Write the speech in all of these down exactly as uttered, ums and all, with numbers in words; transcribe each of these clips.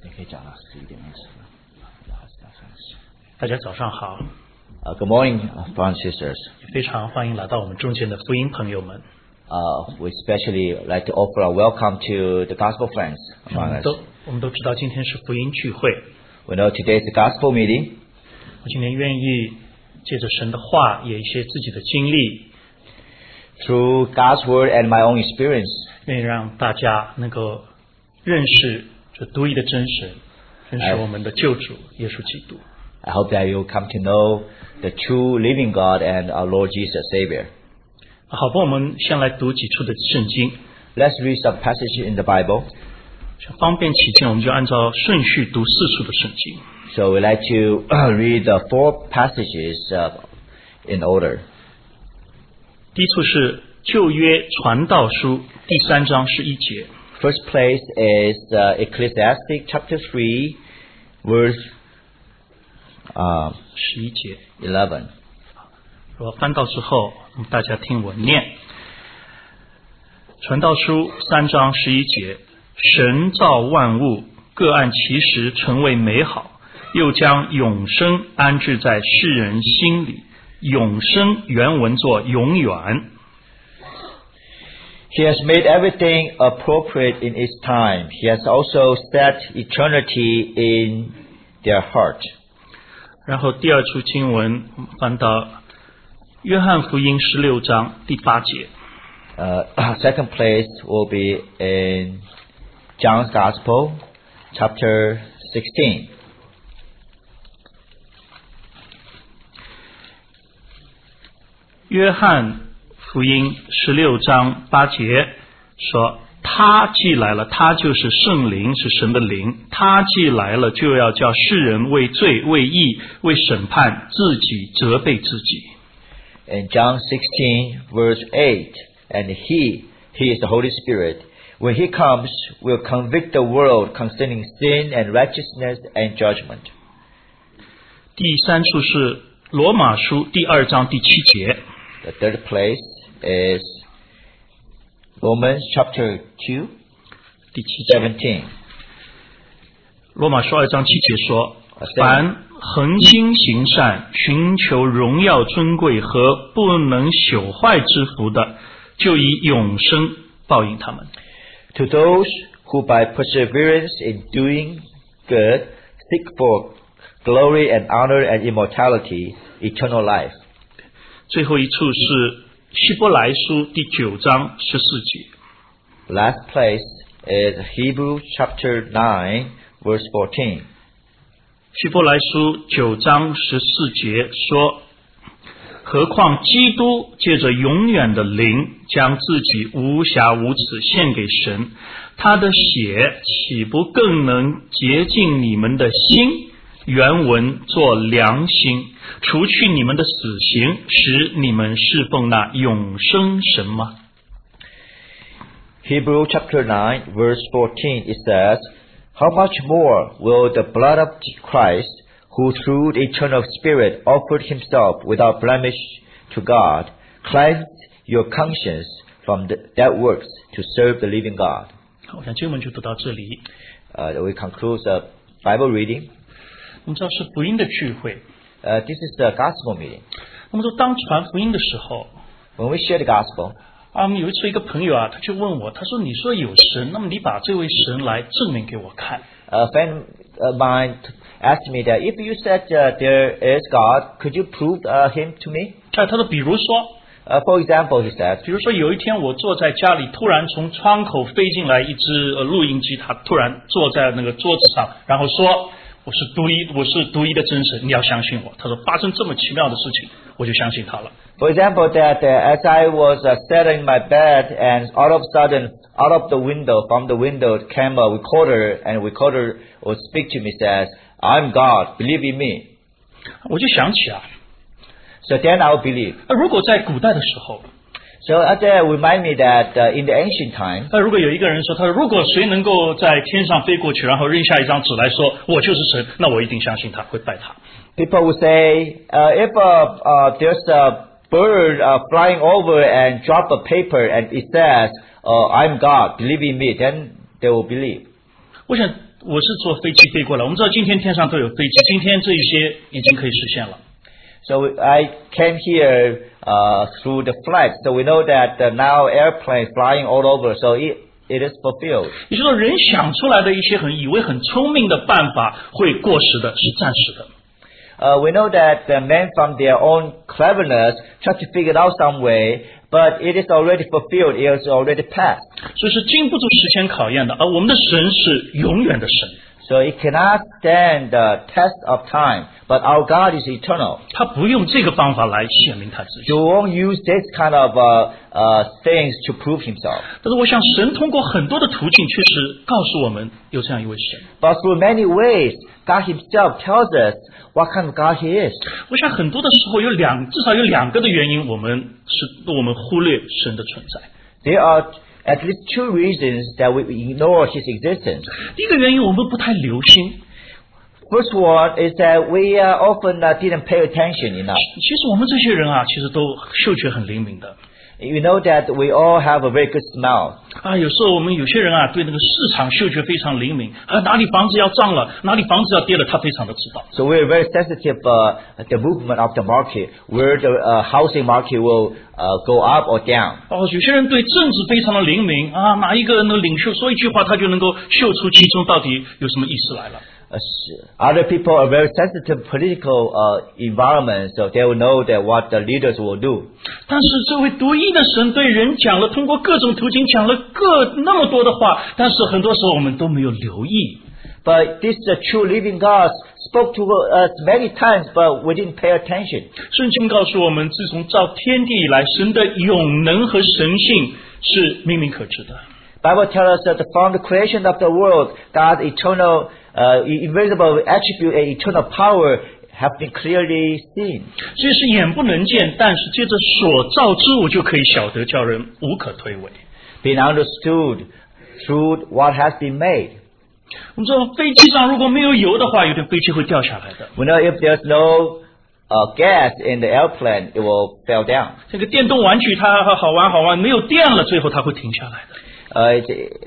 你可以讲到十一点二十分。 大家早上好。 Uh, good morning, brothers and sisters. 非常欢迎来到我们中间的福音朋友们。 Uh, we especially like to offer a welcome to the gospel friends 我 among 们 us. 都我们都知道今天是福音聚会。 We know today is the gospel meeting. 我今天愿意借着神的话，也一些自己的经历， Through God's word and my own experience, 愿意让大家能够认识这独一的真神，认识我们的救主耶稣基督。 I hope that you'll come to know the true living God and our Lord Jesus Savior. 好吧，我们先来读几处的圣经。 Let's read some passage in the Bible. 方便起见，我们就按照顺序读四处的圣经。 So we like to read the four passages uh, in order. 第一处是旧约传道书第三章十一节。 First place is uh, Ecclesiastes chapter three, verse uh, 十一节。 eleven. 我翻到之后，大家听我念。传道书三章十一节：神造万物，各按其时成为美好，又将永生安置在世人心里。永生原文作永远。 He has made everything appropriate in its time. He has also set eternity in their heart. 然后第二处经文翻到约翰福音十六章第八节。 Uh, second place will be in John's Gospel, chapter sixteen. 约翰福音十六章八节说，他既来了，他就是圣灵，是神的灵，他既来了，就要叫世人为罪、为义、为审判，自己责备自己。 In John sixteen, verse eight, and he, he is the Holy Spirit, when he comes, will convict the world concerning sin and righteousness and judgment. 第三处是罗马书第二章第七节。 The third place is Romans chapter two, 第七节。 seventeen. 罗马书二章七节说，凡恒心行善、寻求荣耀尊贵和不能朽坏之福的，就以永生报应他们。 To those who by perseverance in doing good seek for glory and honor and immortality, eternal life. 最后一处是希伯来书第九章十四节。 Last place is Hebrews chapter nine, verse fourteen. 希伯来书九章十四节说，何况基督借着永远的灵，将自己无瑕无疵献给神，他的血岂不更能洁净你们的心？原文作良心，除去你们的死刑，使你们侍奉那永生神吗？ Hebrews chapter nine, verse fourteen, it says, How much more will the blood of Christ, who through the eternal Spirit offered himself without blemish to God, cleanse your conscience from the, that works to serve the living God? 好，我想经文就读到这里。 Uh, we conclude the Bible reading. 我们知道是福音的聚会。 Uh, this is the gospel meeting. 那么说，当传福音的时候， When we share the gospel, 啊，我们有一次一个朋友啊，他就问我，他说：“你说有神，那么你把这位神来证明给我看。” a friend of mine asked me that if you said uh, there is God, could you prove uh, him to me? 啊，他说，比如说， Uh, for example, he said, 比如说有一天我坐在家里，突然从窗口飞进来一只呃录音机，他突然坐在那个桌子上，然后说：“我是独一，我是独一的真神，你要相信我。”他说发生这么奇妙的事情，我就相信他了。 For example, that uh, as I was uh, sat in my bed and all of a sudden, out of the window, from the window came a recorder, and recorder would speak to me, says, I'm God, believe in me. 我就想起啊， So then I will believe. 呃如果在古代的时候， So uh, that remind me that uh, in the ancient time, 那如果有一个人说，他说如果谁能够在天上飞过去，然后扔下一张纸来说我就是神，那我一定相信他，会拜他。 people would say, uh, if uh, uh, there's a bird uh, flying over and drop a paper and it says, uh, I'm God, believe in me, then they will believe. 我想我是坐飞机飞过来，我们知道今天天上都有飞机，今天这一些已经可以实现了。 So I came here uh, through the flight. So we know that uh, now airplanes flying all over. So it it is fulfilled. 也就是说，人想出来的一些很以为很聪明的办法会过时的，是暂时的。 Uh, we know that the men from their own cleverness try to figure it out some way, but it is already fulfilled. It is already passed. 所以是经不住时间考验的，而我们的神是永远的神。 So it cannot stand the test of time, but our God is eternal. 他不用这个方法来显明他自己。 He won't use this kind of uh, uh, things to prove himself. 但是我想，神通过很多的途径，确实告诉我们有这样一位神。 But through many ways, God himself tells us what kind of God he is. 我想很多的时候有两，至少有两个的原因，我们是我们忽略神的存在。 There are at least two reasons that we ignore his existence. 第一个原因，我们不太留心。 First one is that we uh, often uh, didn't pay attention enough. 其实我们这些人啊，其实都嗅觉很灵敏的。 You know that we all have a very good smell. 啊，有时候我们有些人啊，对那个市场嗅觉非常灵敏，啊，哪里房子要涨了，哪里房子要跌了，他非常的知道。 So we're very sensitive uh, the movement of the market, where the uh, housing market will uh, go up or down. 哦，有些人对政治非常的灵敏啊，哪一个那个领袖说一句话，他就能够嗅出其中到底有什么意思来了。 Uh, other people are very sensitive political uh, environment, so they will know that what the leaders will do. 但是这位独一的神对人讲了，通过各种途径讲了各那么多的话，但是很多时候我们都没有留意。 But this uh, true living God spoke to us many times, but we didn't pay attention. 圣经告诉我们，自从造天地以来，神的永能和神性是明明可知的。 Bible tells us that from the creation of the world, God's eternal, uh, invisible attribute and eternal power have been clearly seen. 这是眼不能见，但是借着所造之物就可以晓得，叫人无可推诿。 Being understood through what has been made. 我们知道飞机上如果没有油的话，有的飞机会掉下来的。 We know if there's no uh, gas in the airplane, it will fall down. 这个电动玩具它好玩好玩，没有电了，最后它会停下来的。 Uh,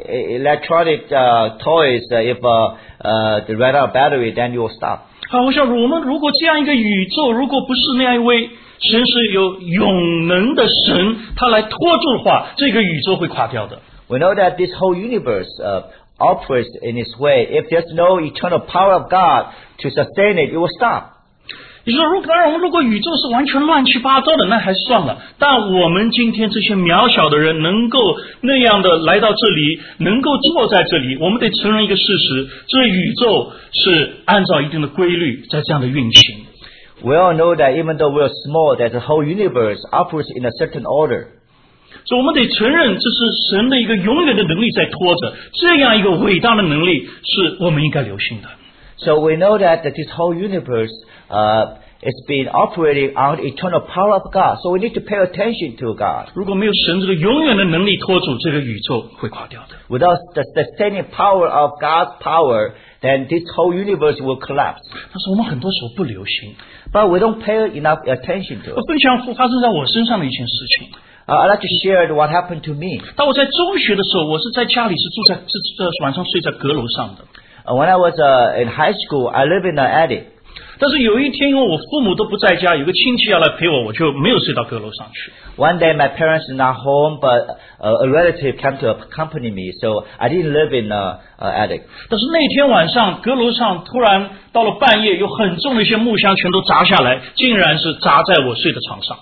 electronic uh, toys, uh, if uh, uh, they run out of battery, then you will stop. 好，我想我们如果这样一个宇宙，如果不是那样一位神是有永能的神，他来拖住的话，这个宇宙会垮掉的。 We know that this whole universe uh, operates in its way. If there's no eternal power of God to sustain it, it will stop. 你说，如果当然，我们如果宇宙是完全乱七八糟的，那还算了。但我们今天这些渺小的人，能够那样的来到这里，能够坐在这里，我们得承认一个事实：这宇宙是按照一定的规律在这样的运行。 We all know that even though we're small, that the whole universe operates in a certain order. 所以我们得承认，这是神的一个永远的能力在拖着，这样一个伟大的能力是我们应该留心的。 So we know that, that this whole universe uh, is being operating on the eternal power of God. So we need to pay attention to God. 如果没有神这个永远的能力拖住，这个宇宙会垮掉的。 Without the sustaining power of God's power, then this whole universe will collapse. 但是我们很多时候不留心。 But we don't pay enough attention to 我 it. 分享发生在我身上的一件事情。 Uh, I'd like to share what happened to me. 当我在中学的时候，我是在家里是住在这这晚上睡在阁楼上的。 Uh, when I was uh, in high school, I lived in an attic. 但是有一天，因为我父母都不在家，有个亲戚要来陪我，我就没有睡到阁楼上去。 One day my parents are not home, but uh, a relative came to accompany me, so I didn't live in an attic. 但是那天晚上，阁楼上突然到了半夜，有很重的一些木箱全都砸下来，竟然是砸在我睡的床上。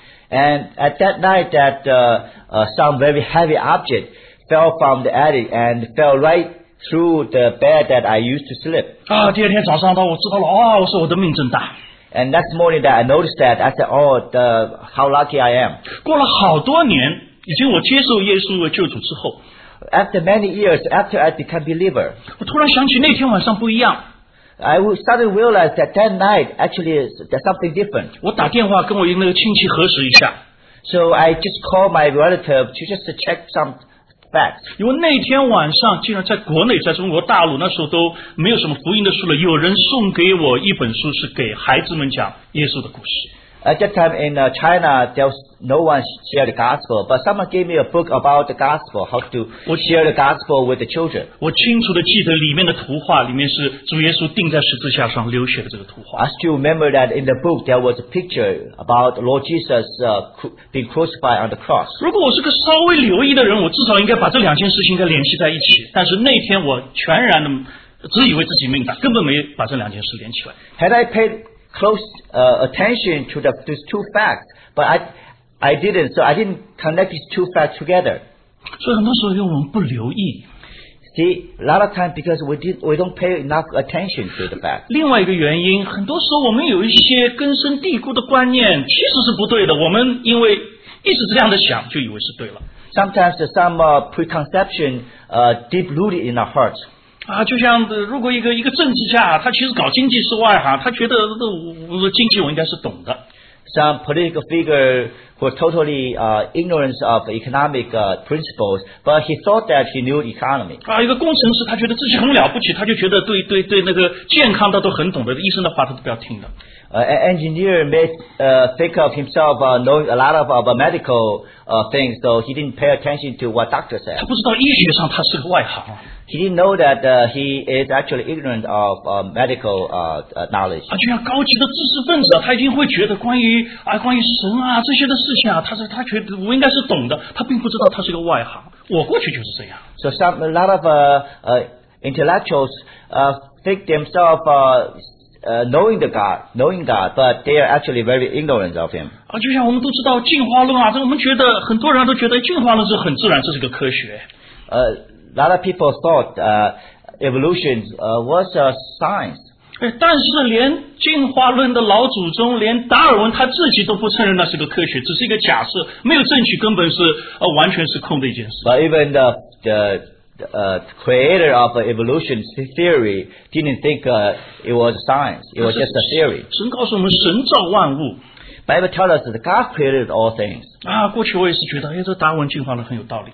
And at that night, that uh, uh, some very heavy object fell from the attic and fell right through the bed that I used to sleep. 啊，第二天早上到我知道了，啊，我说我的命真大。 And next morning that I noticed that, I said, "Oh, the how lucky I am." 过了好多年，已经我接受耶稣为救主之后， After many years, after I became believer, 我突然想起那天晚上不一样。 I started to realize that that night actually is, there's something different. 我打电话跟我那个亲戚核实一下， So I just called my relative to just to check some facts. 因为那天晚上竟然在国内，在中国大陆那时候都没有什么福音的书了，有人送给我一本书，是给孩子们讲耶稣的故事。 At that time in uh, China, there was no one shared the gospel, but someone gave me a book about the gospel, how to share the gospel with the children. 我清楚的记得里面的图画，里面是主耶稣钉在十字架上流血的这个图画。 I still remember that in the book there was a picture about Lord Jesus uh, cru- being crucified on the cross. 如果我是个稍微留意的人，我至少应该把这两件事情应该联系在一起。但是那天我全然的只以为自己命大，根本没把这两件事连起来。 Had I paid close uh, attention to the, these two facts, but I, I didn't, so I didn't connect these two facts together. 所以很多时候因为我们不留意。 See, a lot of times because we did, we don't pay enough attention to the fact. 另外一个原因，很多时候我们有一些根深蒂固的观念，其实是不对的。我们因为一直这样的想，就以为是对了。 Sometimes there's some uh, preconception uh, deep rooted in our hearts. 啊，就像如果一个一个政治家，他其实搞经济是外行，他觉得这经济我应该是懂的。 Some political figure who are totally uh, ignorant of economic uh, principles, but he thought that he knew economy. 啊，一个工程师，他觉得自己很了不起，他就觉得对对对那个健康他都很懂的，医生的话他都不要听的。 Uh, an engineer may uh, think of himself uh, knowing a lot of uh, medical uh, things, so he didn't pay attention to what doctor said. 他不知道医学上他是个外行。 He didn't know that uh, he is actually ignorant of uh, medical uh, uh, knowledge. 啊，就像高级的知识分子啊，他一定会觉得关于啊关于神啊这些的事情啊，他是他觉得我应该是懂的，他并不知道他是个外行。我过去就是这样。 So some a lot of uh, uh, intellectuals uh, think themselves uh, uh, knowing the God, knowing God, but they are actually very ignorant of Him. 啊，就像我们都知道进化论啊，这我们觉得很多人都觉得进化论是很自然，这是个科学。 Uh, A lot of people thought uh, evolution uh, was a science. 但是连进化论的老祖宗，连达尔文他自己都不承认那是个科学，只是一个假设，没有证据，根本是呃完全是空的一件事。 But even the the uh, creator of evolution theory didn't think uh, it was science. It was just a theory. 神告诉我们，神造万物。 Bible tells us that God created all things. 啊，过去我也是觉得，哎，这达尔文进化论很有道理。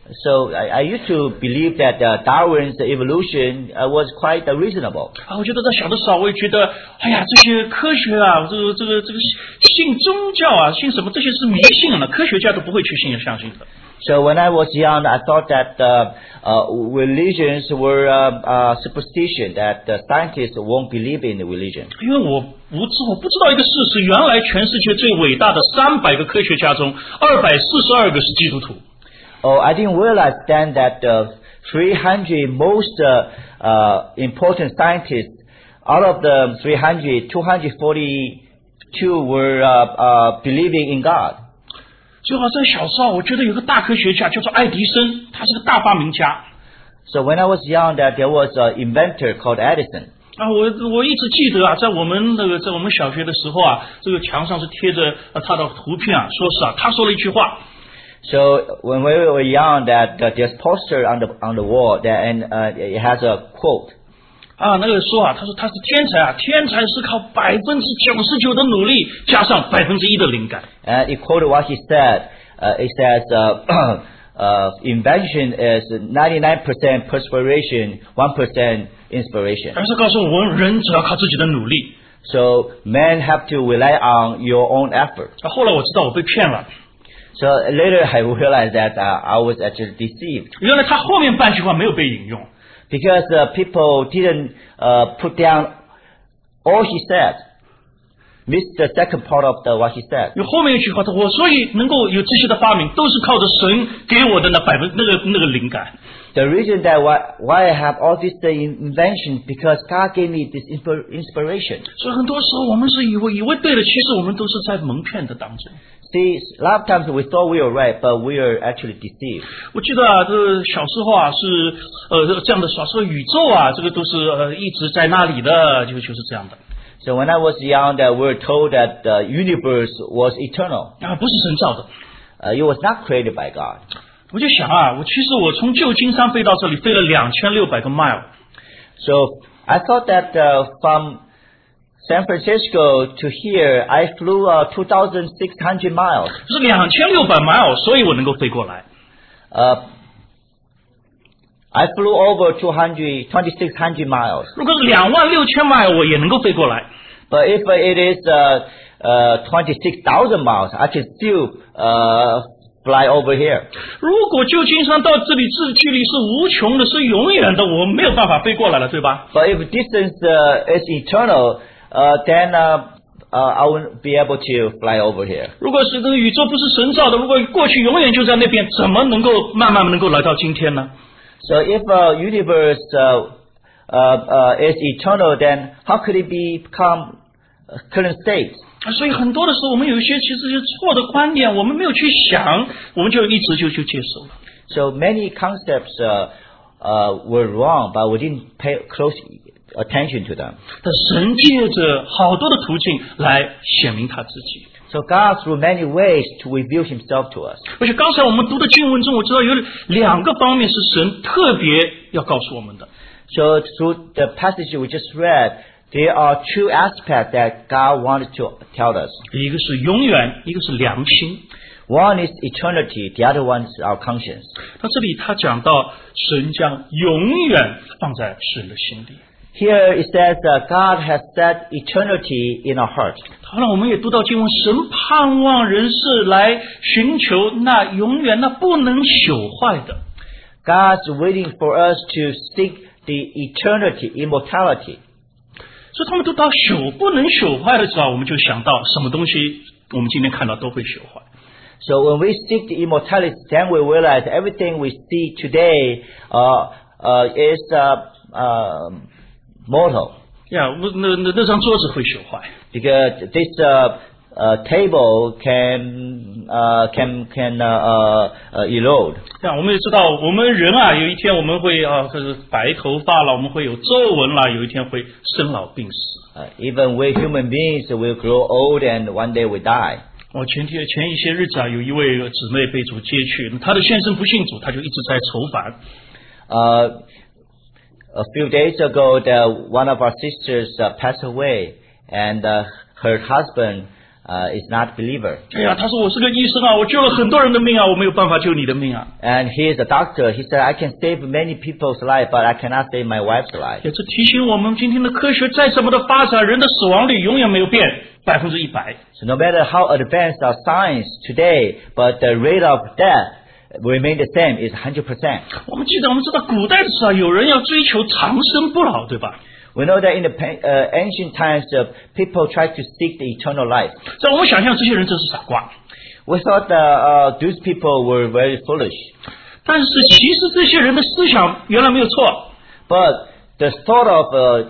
So I, I used to believe that uh, Darwin's evolution uh, was quite uh, reasonable. 啊，我觉得在小的时候，我也觉得，哎呀，这些科学啊，这个这个这个信宗教啊，信什么这些是迷信了，科学家都不会去信相信的。 So when I was young, I thought that uh, uh, religions were uh, uh, superstition, that uh, scientists won't believe in religion. 因为我不知我不知道一个事实，原来全世界最伟大的三百个科学家中，二百四十二个是基督徒。 Oh, I didn't realize then that uh, three hundred most uh, uh, important scientists, out of the three hundred, two hundred forty-two were uh, uh, believing in God. 就好在小时候，我觉得有个大科学家叫做爱迪生，他是个大发明家。 So when I was young, that there was an inventor called Edison. 啊，我我一直记得啊，在我们那个在我们小学的时候啊，这个墙上是贴着呃他的图片啊，说是啊，他说了一句话。 So when we were young, that uh, there's poster on the on the wall, that and uh, it has a quote. 啊，那个说啊，他说他是天才啊，天才是靠百分之九十九的努力加上百分之一的灵感。 And it quoted what he said. Uh, it says uh, uh, invention is ninety-nine percent perspiration, one percent inspiration. 而是告诉我们，人只要靠自己的努力。 So men have to rely on your own effort. 啊，后来我知道我被骗了。 So later I realized that uh, I was actually deceived. 原来他后面半句话没有被引用。 Because uh, people didn't uh, put down all he said, missed the second part of the, what he said. 有后面一句话，我所以能够有这些的发明，都是靠着神给我的那百分那个那个灵感。 The reason that why, why I have all these inventions, because God gave me this inspiration. 所以很多时候我们是以为以为对的，其实我们都是在蒙骗的当中。 See, a lot of times we thought we were right, but we are actually deceived. 我记得啊，这个小时候啊是呃这样的小时候宇宙啊，这个都是呃一直在那里的，就就是这样的。 So when I was young, that we were told that the universe was eternal. 啊，不是神造的。 Uh, it was not created by God. 我就想啊，我其实我从旧金山飞到这里飞了两千六百个 mile。 So I thought that uh, from San Francisco to here, I flew uh, two thousand six hundred miles. 是两千六百 mile， 所以我能够飞过来。 Uh, I flew over two hundred, twenty-six hundred miles. 如果是两万六千 mile， 我也能够飞过来。 But if uh, it is uh, uh, twenty-six thousand miles, I can still uh, fly over here. 如果旧金山到这里这距离是无穷的，是永远的，我没有办法飞过来了，对吧？ But if distance uh, is eternal, uh, then uh, uh, I won't be able to fly over here. 如果是这个宇宙不是神造的，如果过去永远就在那边，怎么能够慢慢能够来到今天呢？ So if a universe uh, uh, uh, is eternal, then how could it become current state? 所以很多的时候，我们有一些其实是错的观念，我们没有去想，我们就一直就就接受了。 So many concepts uh, uh, were wrong, but we didn't pay close attention to them. 但神借着好多的途径来显明他自己。 So God, through many ways, to reveal Himself to us. 而且刚才我们读的经文中，我知道有两个方面是神特别要告诉我们的。 So through the passage we just read, there are two aspects that God wanted to tell us. 一个是永远，一个是良心。 One is eternity, the other one is our conscience. 那这里他讲到神将永远放在世人的心里。 Here it says that God has set eternity in our heart. 好了，我们也读到经文，神盼望人世来寻求那永远、那不能朽坏的。 God's waiting for us to seek the eternity, immortality. 所以他们读到朽不能朽坏的时候，我们就想到什么东西，我们今天看到都会朽坏。 So when we seek the immortality, then we realize everything we see today uh, uh, is uh, uh, mortal. 呀，那那那张桌子会朽坏。 Because this uh, uh, table can uh, can can uh, uh, erode. 呀，我们也知道，我们人啊，有一天我们会啊，这是白头发了，我们会有皱纹了，有一天会生老病死。 Uh, even we human beings will grow old and one day we die. 我前天前一些日子啊，有一位姊妹被主接去，她的先生不信主，她就一直在愁烦。 Uh, a few days ago, the, one of our sisters uh, passed away, and uh, her husband uh, is not a believer. 哎呀，她说我是个医生啊，我救了很多人的命啊，我没有办法救你的命啊。 And he is a doctor. He said, I can save many people's life, but I cannot save my wife's life. 也是提醒我们，今天的科学再怎么的发展，人的死亡率永远没有变百分之一百。 So no matter how advanced our science today, but the rate of death remain the same, is one hundred percent. 我们记得，我们知道古代的时候，有人要追求长生不老，对吧？ We know that in the uh, ancient times, uh, people tried to seek the eternal life. 在我们想象，这些人真是傻瓜。 We thought that uh, those people were very foolish. 但是其实这些人的思想原来没有错。 But the thought of uh,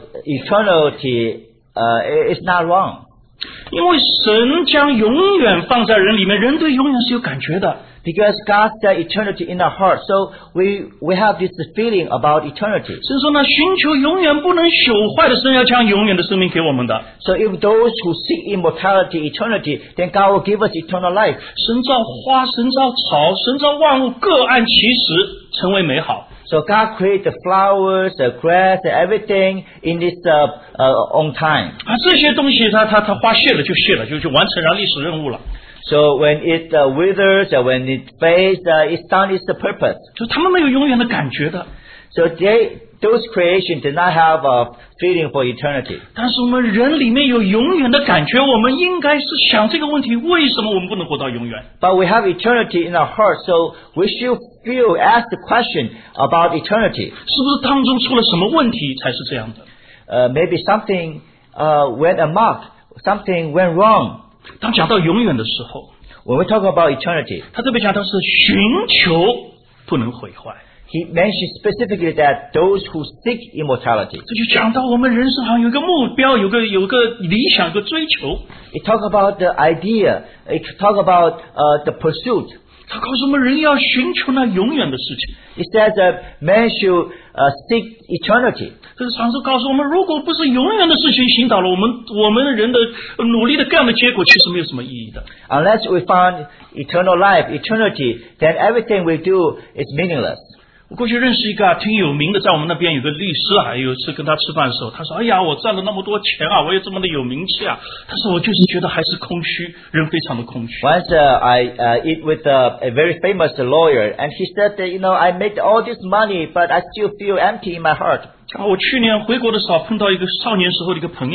eternity uh, is not wrong. 因为神将永远放在人里面，人对永远是有感觉的。 Because God set eternity in our heart, so we we have this feeling about eternity. 神说呢，寻求永远不能朽坏的神，要将永远的生命给我们的。 So if those who seek immortality, eternity, then God will give us eternal life. 神造花，神造草，神造万物，各按其时成为美好。 So God created the flowers, the grass, everything in this uh, uh, own time. 啊，这些东西它它它花谢了就谢了，就就完成了历史任务了。 So when it uh, withers, uh, when it fades, uh, it's done its purpose. 就他们没有永远的感觉的。 So they, those creations did not have a feeling for eternity. 但是我们人里面有永远的感觉，我们应该是想这个问题：为什么我们不能活到永远？ But we have eternity in our heart, so we should feel, ask the question about eternity. 是不是当中出了什么问题才是这样的？ Uh, maybe something uh, went amok, something went wrong. 当讲到永远的时候， When we talk about eternity, 他特别讲到是寻求不能毁坏。 he mentions specifically that those who seek immortality. 这就讲到我们人生好像有个目标，有个有个理想，有个追求。 It talks about the idea. It talks about uh, the pursuit. 他告诉我们人要寻求那永远的事情。 It says that man should uh, seek eternity. 这是常是告诉我们，如果不是永远的事情引导了我们，我们人的努力的这样的结果，其实没有什么意义的。 Unless we find eternal life, eternity, then everything we do is meaningless. 我过去认识一个啊，挺有名的，在我们那边有个律师啊，有一次跟他吃饭的时候，他说：“哎呀，我赚了那么多钱啊，我有这么的有名气啊。”但是我就是觉得还是空虚，人非常的空虚。 Once uh, I uh, eat with uh, a very famous lawyer, and he said that, you know, I made all this money, but I still feel empty in my heart. 啊，我去年回国的时候碰到一个少年时候的一个朋友。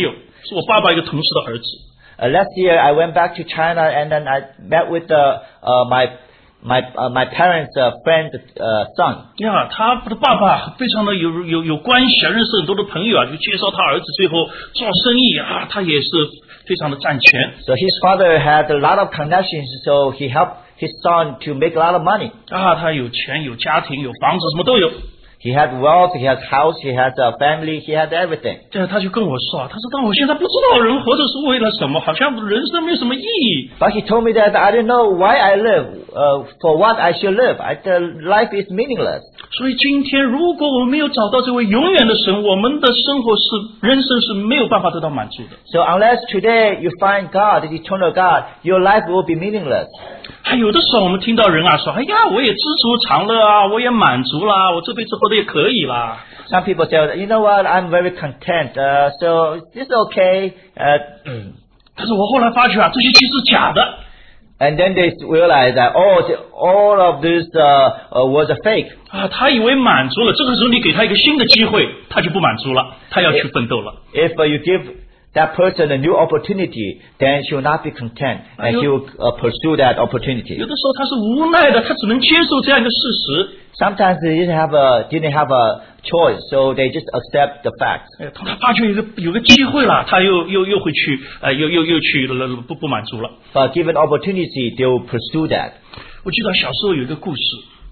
是我爸爸一个同事的儿子。 Uh, last year, I went back to China and then I met with uh, uh, my my uh, my parents' uh, friend uh, son. 呀，他的爸爸非常的有有有关系啊，认识很多的朋友啊，就介绍他儿子最后做生意啊，他也是非常的赚钱。 So his father had a lot of connections, so he helped his son to make a lot of money. 啊，他有钱，有家庭，有房子，什么都有。 He had wealth, he has house, he has a family, he has everything. 这他就跟我说啊，他说但我现在不知道人活着是为了什么，好像人生没有什么意义。 But he told me that I don't know why I live, uh, for what I should live. I, the life is meaningless. 所以今天如果我们没有找到这位永远的神，我们的生活是人生是没有办法得到满足的。 So unless today you find God, the eternal God, your life will be meaningless. 还有的时候我们听到人啊说，哎呀，我也知足常乐啊，我也满足啦，我这辈子活得也可以啦。 Some people say, you know what, I'm very content, uh, so it's okay. Uh, 但是我后来发觉啊，这些其实是假的。 And then they realize that oh, the, all of this uh, uh, was a fake. 啊，他以为满足了，这个时候你给他一个新的机会，他就不满足了，他要去奋斗了。 If uh, you give that person a new opportunity, then she will not be content, and she will uh, pursue that opportunity. 有的时候他是无奈的，他只能接受这样一个事实。 Sometimes they didn't have a didn't have a choice, so they just accept the fact. 哎，当他发觉有个有个机会了，他又又又会去，呃，又又又去了，不不满足了。 But given opportunity, they will pursue that. 我记得小时候有一个故事。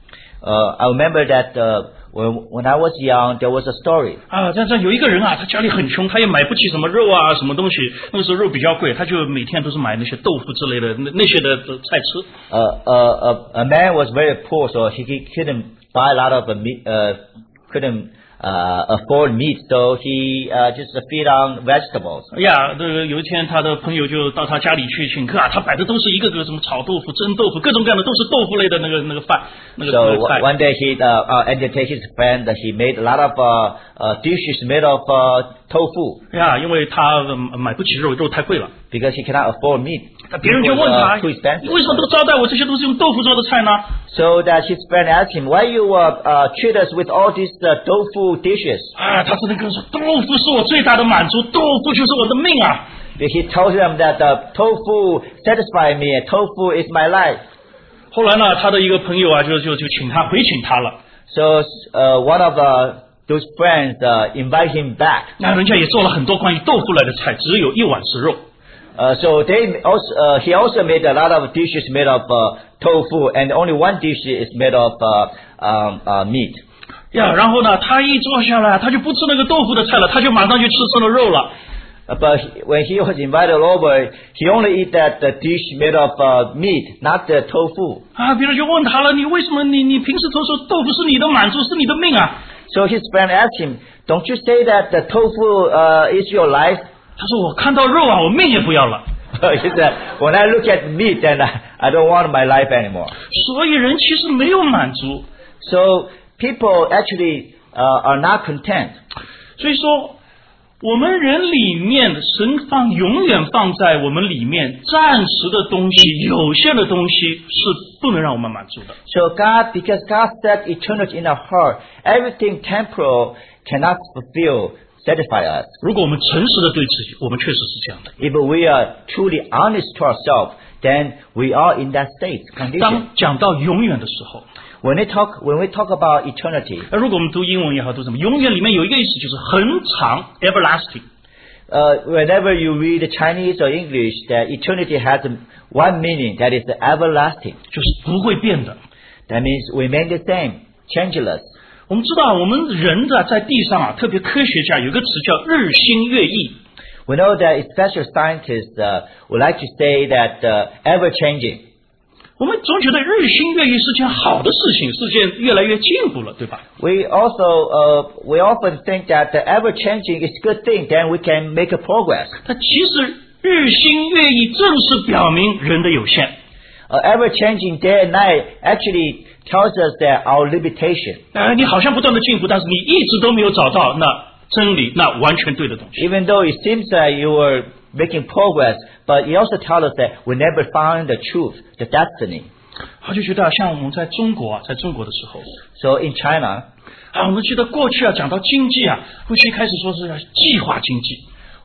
Uh, I remember that uh, when when I was young, there was a story. 啊，这这有一个人啊，他家里很穷，他也买不起什么肉啊，什么东西。那个时候肉比较贵，他就每天都是买那些豆腐之类的那那些的菜吃。 Uh, uh, a, a man was very poor, so he couldn't buy a lot of uh, meat, uh, couldn't uh, afford meat, so he uh, just feed on vegetables. 哎呀，这个有一天他的朋友就到他家里去请客啊，他摆的都是一个个什么炒豆腐、蒸豆腐，各种各样的都是豆腐类的那个那个饭，那个 So 那个菜。 one day he uh, uh, entertained his friend that he made a lot of uh, uh, dishes made of uh, tofu 哎呀，因为他、呃、买不起肉，肉太贵了。 because he cannot afford meat. 别人就问他， It was, uh, too expensive. 你为什么都招待我这些都是用豆腐做的菜呢？ So that his friend asked him, "Why you uh, uh, treat us with all these uh, tofu dishes?" 啊，他只能跟人说，豆腐是我最大的满足，豆腐就是我的命啊。 He told them that uh, tofu satisfies me, and tofu is my life. 后来呢，他的一个朋友啊，就就就请他回请他了。 So uh, one of uh, those friends uh, invite him back. 那人家也做了很多关于豆腐类的菜，只有一碗是肉。 Uh, so they also uh, he also made a lot of dishes made of uh, tofu, and only one dish is made of uh, um, uh, meat. 呀，然后呢，他一坐下来，他就不吃那个豆腐的菜了，他就马上去吃吃了肉了。 Uh, but he, when he was invited over, he only eat that uh, dish made of uh, meat, not the tofu. 啊，别人就问他了，你为什么你你平时都说豆腐是你的满足，是你的命啊？ So his friend asked him, "Don't you say that the tofu uh, is your life?" 他说我看到肉啊，我命也不要了。 He said, "When I look at meat, then I, I don't want my life anymore." 所以人其实没有满足。 So people actually uh, are not content. 所以说，我们人里面神放永远放在我们里面暂时的东西、有限的东西是不能让我们满足的。 So God, because God set eternity in our heart, everything temporal cannot fulfill, satisfy us. 如果我们诚实的对自己，我们确实是这样的。 If we are truly honest to ourselves, then we are in that state 当 condition. 讲到永远的时候， When we talk, when we talk about eternity, 那如果我们读英文也好，读什么，永远里面有一个意思就是很长 ，everlasting。 uh, whenever you read Chinese or English, that eternity has one meaning, that is everlasting. 就是不会变的。 That means remain the same, changeless. 我们知道，我们人的在地上啊，特别科学家有个词叫日新月异。 We know that special scientists uh, would like to say that uh, ever-changing. 我们总觉得日新月异是件好的事情，是件越来越进步了，对吧？ We also uh, we often think that the ever-changing is a good thing, then we can make a progress. 但其实日新月异正是表明人的有限。 Uh, ever-changing day and night actually tells us that our limitation. 啊，你好像不断的进步，但是你一直都没有找到那真理，那完全对的东西。 Even though it seems that you were making progress, but it also tells us that we never found the truth, the destiny. 我就觉得像我们在中国啊，在中国的时候， So in China, 啊，我们记得过去啊，讲到经济啊，过去一开始说是计划经济。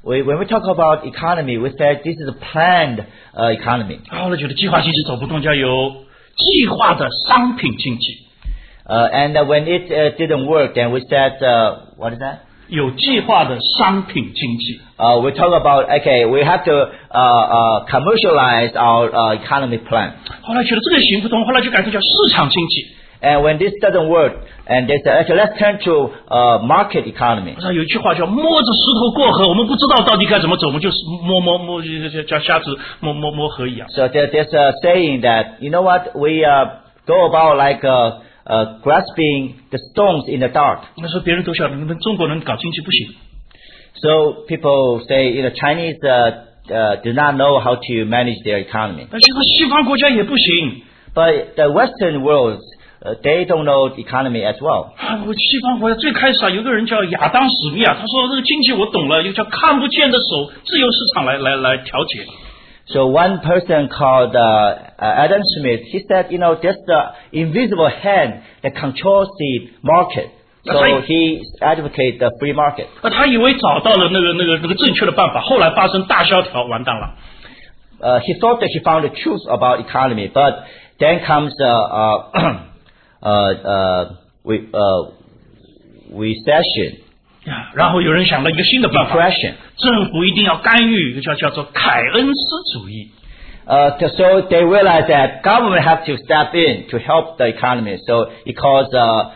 we, when we talk about economy, we said this is a planned uh, economy. 后来觉得计划经济走不动，要有计划的商品经济。 Uh, and uh, when it uh, didn't work, then we said, uh, what is that? 有计划的商品经济。 Uh, we talk about, okay, we have to uh, uh, commercialize our uh, economy plan. 后来觉得这个行不通，后来就改成叫市场经济。 And when this doesn't work, and they said, okay, let's turn to uh, market economy. 我知道有一句话叫摸着石头过河，我们不知道到底该怎么走，我们就是摸摸摸，叫瞎子摸摸摸河一样。 So there, there's a saying that, you know what, we uh, go about like uh, uh, grasping the stones in the dark. 那时候别人都晓得，你们中国人搞经济不行。 So people say, you know, Chinese uh, uh, do not know how to manage their economy. 但现在西方国家也不行。 But the Western world, uh, they don't know the economy as well. 啊，我西方国家最开始啊，有个人叫亚当史密啊，他说这个经济我懂了，又叫看不见的手，自由市场来来来调节。 So one person called uh, uh, Adam Smith, he said, you know, there's the invisible hand that controls the market. So he advocates the free market. 那他以为找到了那个那个那个正确的办法，后来发生大萧条，完蛋了。 Uh, he thought that he found the truth about economy, but then comes uh, uh, uh, uh, we, uh, recession. 呀，然后有人想了一个新的办法， Depression. 政府一定要干预，一个叫叫做凯恩斯主义。 Uh, so they realized that government have to step in to help the economy. So it calls uh,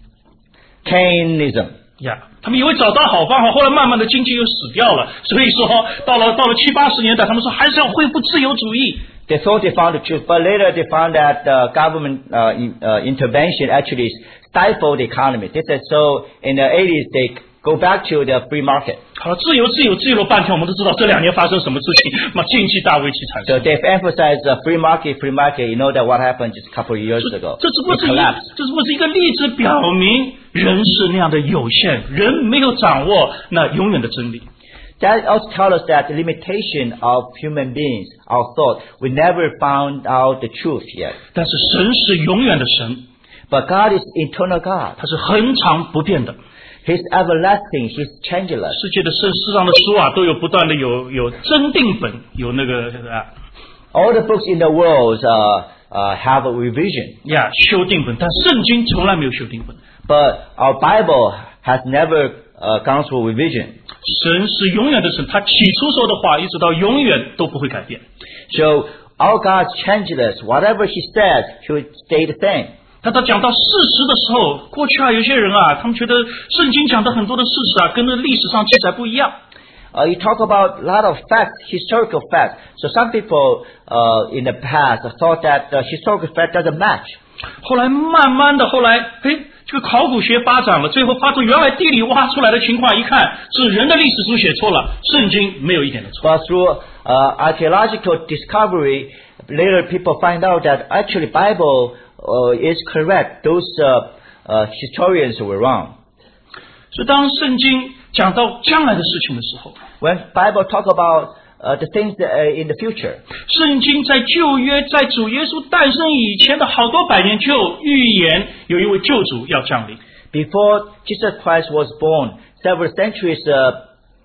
Keynesism. 呀，他们以为找到好办法，后来慢慢的经济又死掉了。所以说，到了到了七八十年代，他们说还是要恢复自由主义。 They thought they found the truth, but later they found that uh, government uh, in, uh, intervention actually stifled the economy. They said so in the eighties they go back to the free market. 好了，自由自由自由了半天，我们都知道这两年发生什么事情，嘛，经济大危机产 So 生。 they've emphasized uh, free market, free market. You know that what happened just a couple of years ago. 这只不过 It 是一 collapsed. 这只不过是一个例子，表明人是那样的有限，人没有掌握那永远的真理。 That also tells us that the limitation of human beings, our thought, we never found out the truth yet. 但是神是永远的神， But God is eternal God. 他是恒常不变的。 He's everlasting. He's changeless. 世界的世世上的书啊，都有不断的有有增订本，有那个啊 All the books in the world uh, uh, have a revision. 呀修订本，但圣经从来没有修订本。 But our Bible has never uh, gone through revision. 神是永远的神，他起初说的话，一直到永远都不会改变。 So our God is changeless. Whatever He says, He will stay the same. 但他讲到事实的时候，过去啊有些人啊，他们觉得圣经讲的很多的事实啊，跟那历史上记载不一样。 Uh, you talk about a lot of facts, historical facts. So some people uh, in the past thought that the historical fact doesn't match. 后来慢慢的，后来哎，这个考古学发展了，最后发出原来地里挖出来的情况，一看是人的历史书写错了，圣经没有一点的错。 But through uh, archaeological discovery, later people find out that actually Bible uh, is correct. Those uh, uh, historians were wrong. 所以当圣经讲到将来的事情的时候， When Bible talk about uh, the things that, uh, in the future, 圣经在旧约在主耶稣诞生以前的好多百年就预言有一位救主要降临。 before Jesus Christ was born, several centuries uh,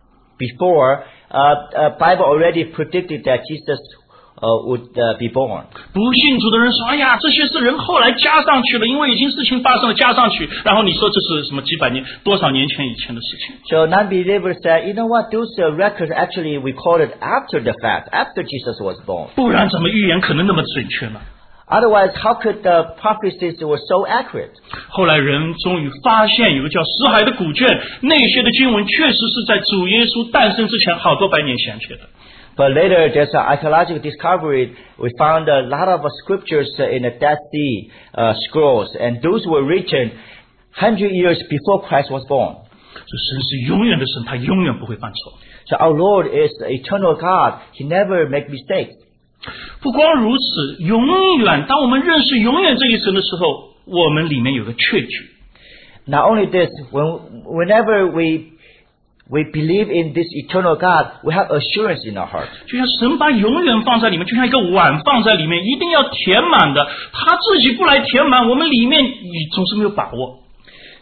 before, uh, uh, Bible already predicted that Jesus uh, would uh, be born. 不信主的人说：“哎呀，这些是人后来加上去了，因为已经事情发生了，加上去。”然后你说这是什么几百年、多少年前以前的事情？ So non-believers said, you know what, those uh, records actually recorded after the fact, after Jesus was born. 不然怎么预言可能那么准确呢？ Otherwise, how could the prophecies were so accurate? 后来人终于发现有个叫死海的古卷，那些的经文确实是在主耶稣诞生之前好多百年前写的。 But later, there's an archaeological discovery. We found a lot of uh, scriptures uh, in the Dead Sea uh, scrolls, and those were written hundred years before Christ was born. 这神是永远的神，他永远不会犯错。 So our Lord is the eternal God. He never makes mistakes. 不光如此，永远，当我们认识永远这一神的时候，我们里面有个确据。 Not only this, when, whenever we we believe in this eternal God, we have assurance in our heart. 就像神把永远放在里面，就像一个碗放在里面，一定要填满的。他自己不来填满，我们里面总是没有把握。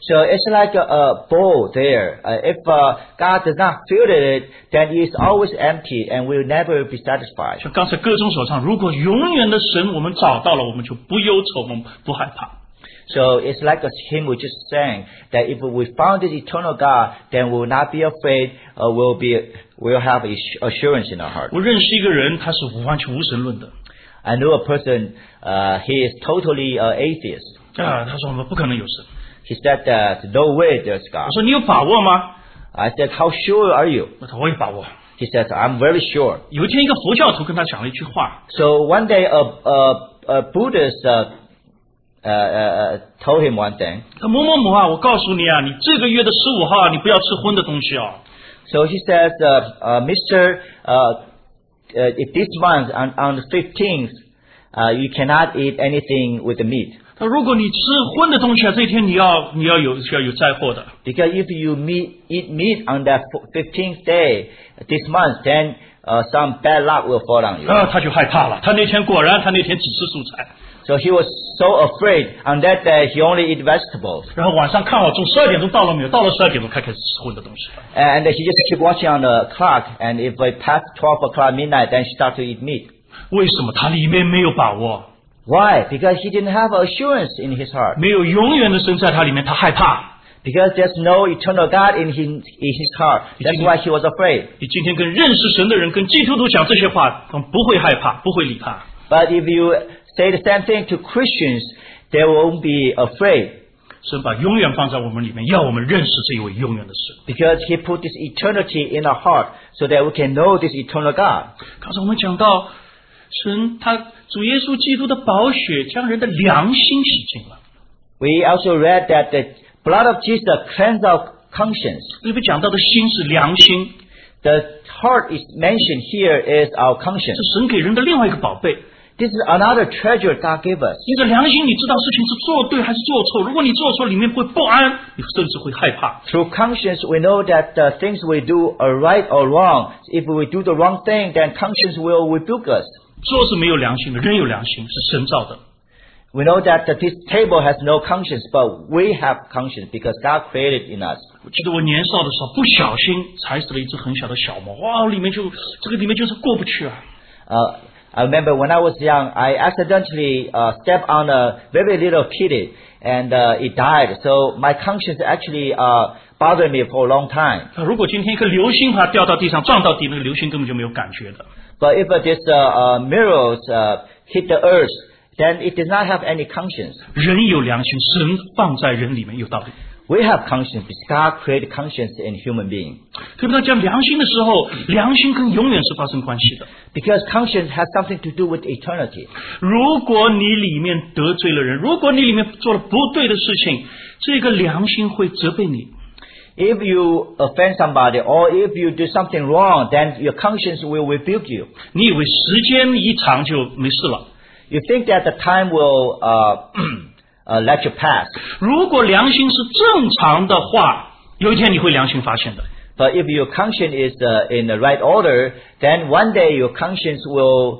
So it's like a, a bowl there. Uh, if uh, God does not fill it, then it's always empty and will never be satisfied. 像刚才歌中所唱，如果永远的神我们找到了，我们就不忧愁，我们不害怕。 So it's like a hymn we just sang, that if we found this eternal God, then we will not be afraid, uh, we'll, be, we'll have assurance in our heart. 我认识一个人，他是完全无神论的。 I know a person, uh, he is totally uh, atheist. 啊，他说我们不可能有神。 He said that no way there's 我 God. 说你有把握吗？ I said, how sure are you? 他说我有把握。 He said, I'm very sure. 有一天，一个佛教徒跟他讲了一句话。 So one day a, a, a Buddhist uh, uh, uh, told him one thing. 他某某某啊，我告诉你啊，你这个月的十五号啊，你不要吃荤的东西哦。 So he says, uh, uh, Mister, uh, uh, if this month on, on the fifteenth, uh, you cannot eat anything with the meat. 他如果你吃荤的东西啊，这一天你要你要有要有灾祸的。 Because if you meat, eat meat on that fifteenth day this month, then uh, some bad luck will fall on you. 啊，他就害怕了。他那天果然，他那天只吃素菜。 So he was so afraid. On that day, he only eat vegetables. 然后晚上看好钟，十二点钟到了没有？到了十二点钟，他开始吃荤的东西了。 And he just keep watching on the clock. And if it past twelve o'clock midnight, then he start to eat meat. 为什么？他里面没有把握。 Why? Because he didn't have assurance in his heart. 没有永远的神在他里面，他害怕。 Because there's no eternal God in his, in his heart. That's why he was afraid. 你今天跟认识神的人、跟基督徒讲这些话，他们不会害怕，不会理他。 But if you say the same thing to Christians, they won't be afraid. 神把永远放在我们里面，要我们认识这一位永远的神。 Because he put this eternity in our heart so that we can know this eternal God. 刚才我们讲到，神他主耶稣基督的宝血将人的良心洗净了。 We also read that the blood of Jesus cleansed our conscience. 这里边讲到的心是良心， The heart is mentioned here is our 是 conscience. 神给人的另外一个宝贝。 This is another treasure God gave us. 你的良心，你知道事情是做对还是做错。如果你做错，里面会不安，你甚至会害怕。 Through conscience, we know that the things we do are right or wrong. If we do the wrong thing, then conscience will rebuke us. 说是没有良心的，人有良心，是神造的。 We know that this table has no conscience, but we have conscience because God created in us. 我记得我年少的时候，不小心踩死了一只很小的小猫，哇，里面就这个里面就是过不去啊。 Uh, I remember when I was young, I accidentally uh, stepped on a very little kitty and uh, it died. So my conscience actually uh, bothered me for a long time. 如果今天一颗流星它掉到地上撞到地，那个流星根本就没有感觉的。 But if uh, this uh, uh, mirrors uh, hit the earth, then it does not have any conscience. 人有良心，神放在人里面有道理。 We have conscience because God created conscience in human being. 特别当讲良心的时候，良心跟永远是发生关系的。 Because conscience has something to do with eternity. 如果你里面得罪了人，如果你里面做了不对的事情，这个良心会责备你。 If you offend somebody or if you do something wrong, then your conscience will rebuke you. 你以为时间一长就没事了？ You think that the time will uh, uh, let you pass. 如果良心是正常的话，有一天你会良心发现的。 But if your conscience is uh, in the right order, then one day your conscience will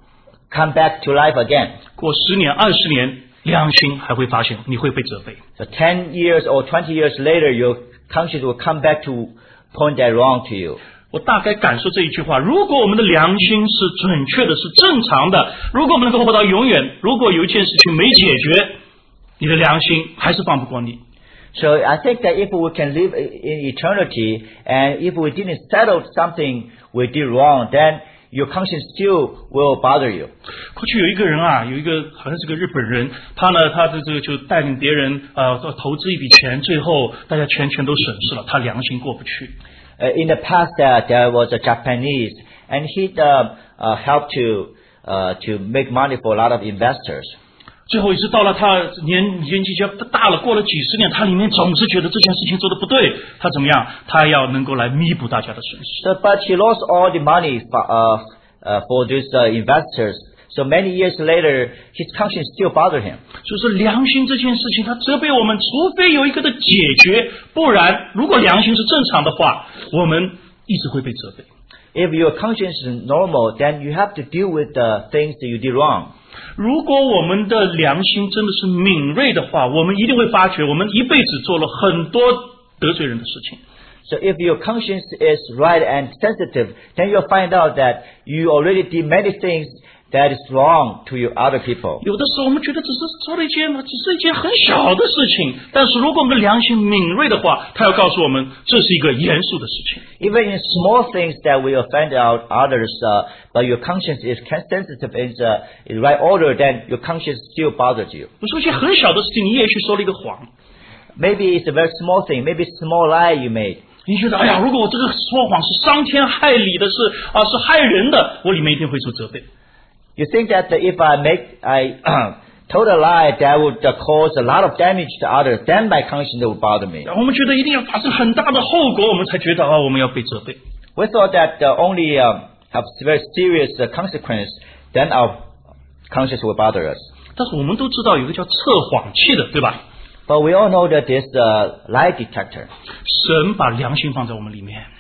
come back to life again. 过十年、二十年，良心还会发现你会被责备。 So ten years or twenty years later, your conscience will come back to point that wrong to you. 我大概感受这一句话：如果我们的良心是准确的、是正常的，如果我们能够活到永远，如果有一件事情没解决，你的良心还是放不过你。 So I think that if we can live in eternity, and if we didn't settle something we did wrong, then your conscience still will bother you. 过去有一个人啊，有一个好像是个日本人，他呢，他的这个就带领别人呃投资一笔钱，最后大家全全都损失了，他良心过不去。 Uh, in the past, uh, there was a Japanese, and he uh, uh, helped to uh, to make money for a lot of investors. 最后一直到了他年年纪较大了，过了几十年，他里面总是觉得这件事情做的不对，他怎么样？他要能够来弥补大家的损失。 So, but he lost all the money for, uh, uh, for these uh, investors. So many years later, his conscience still bothered him. 所以说良心这件事情，他责备我们，除非有一个的解决，不然如果良心是正常的话，我们一直会被责备。 If your conscience is normal, then you have to deal with the things that you did wrong. 如果我们的良心真的是敏锐的话，我们一定会发觉我们一辈子做了很多得罪人的事情。 So if your conscience is right and sensitive, then you'll find out that you already did many things that is wrong to you other people. 有的时候我们觉得只是做了一件只是一件很小的事情，但是如果我们的良心敏锐的话，他要告诉我们这是一个严肃的事情。 Even in small things that we offend out others, uh, but your conscience is sensitive in the in right order, then your conscience still bothers you. 我说一件很小的事情，你也许说了一个谎。 Maybe it's a very small thing, maybe a small lie you made. 你觉得哎呀，如果我这个说谎是伤天害理的，是啊是害人的，我里面一定会受责备。 You think that if I make I told a lie that would cause a lot of damage to others, then my conscience would bother me. 我们觉得一定要发生很大的后果，我们才觉得啊我们要被责备。 We thought that uh, only uh, have very serious uh, consequence, then our conscience will bother us. 但是我们都知道有个叫测谎器的，对吧？ But we all know that there's a lie detector. 神把良心放在我们里面。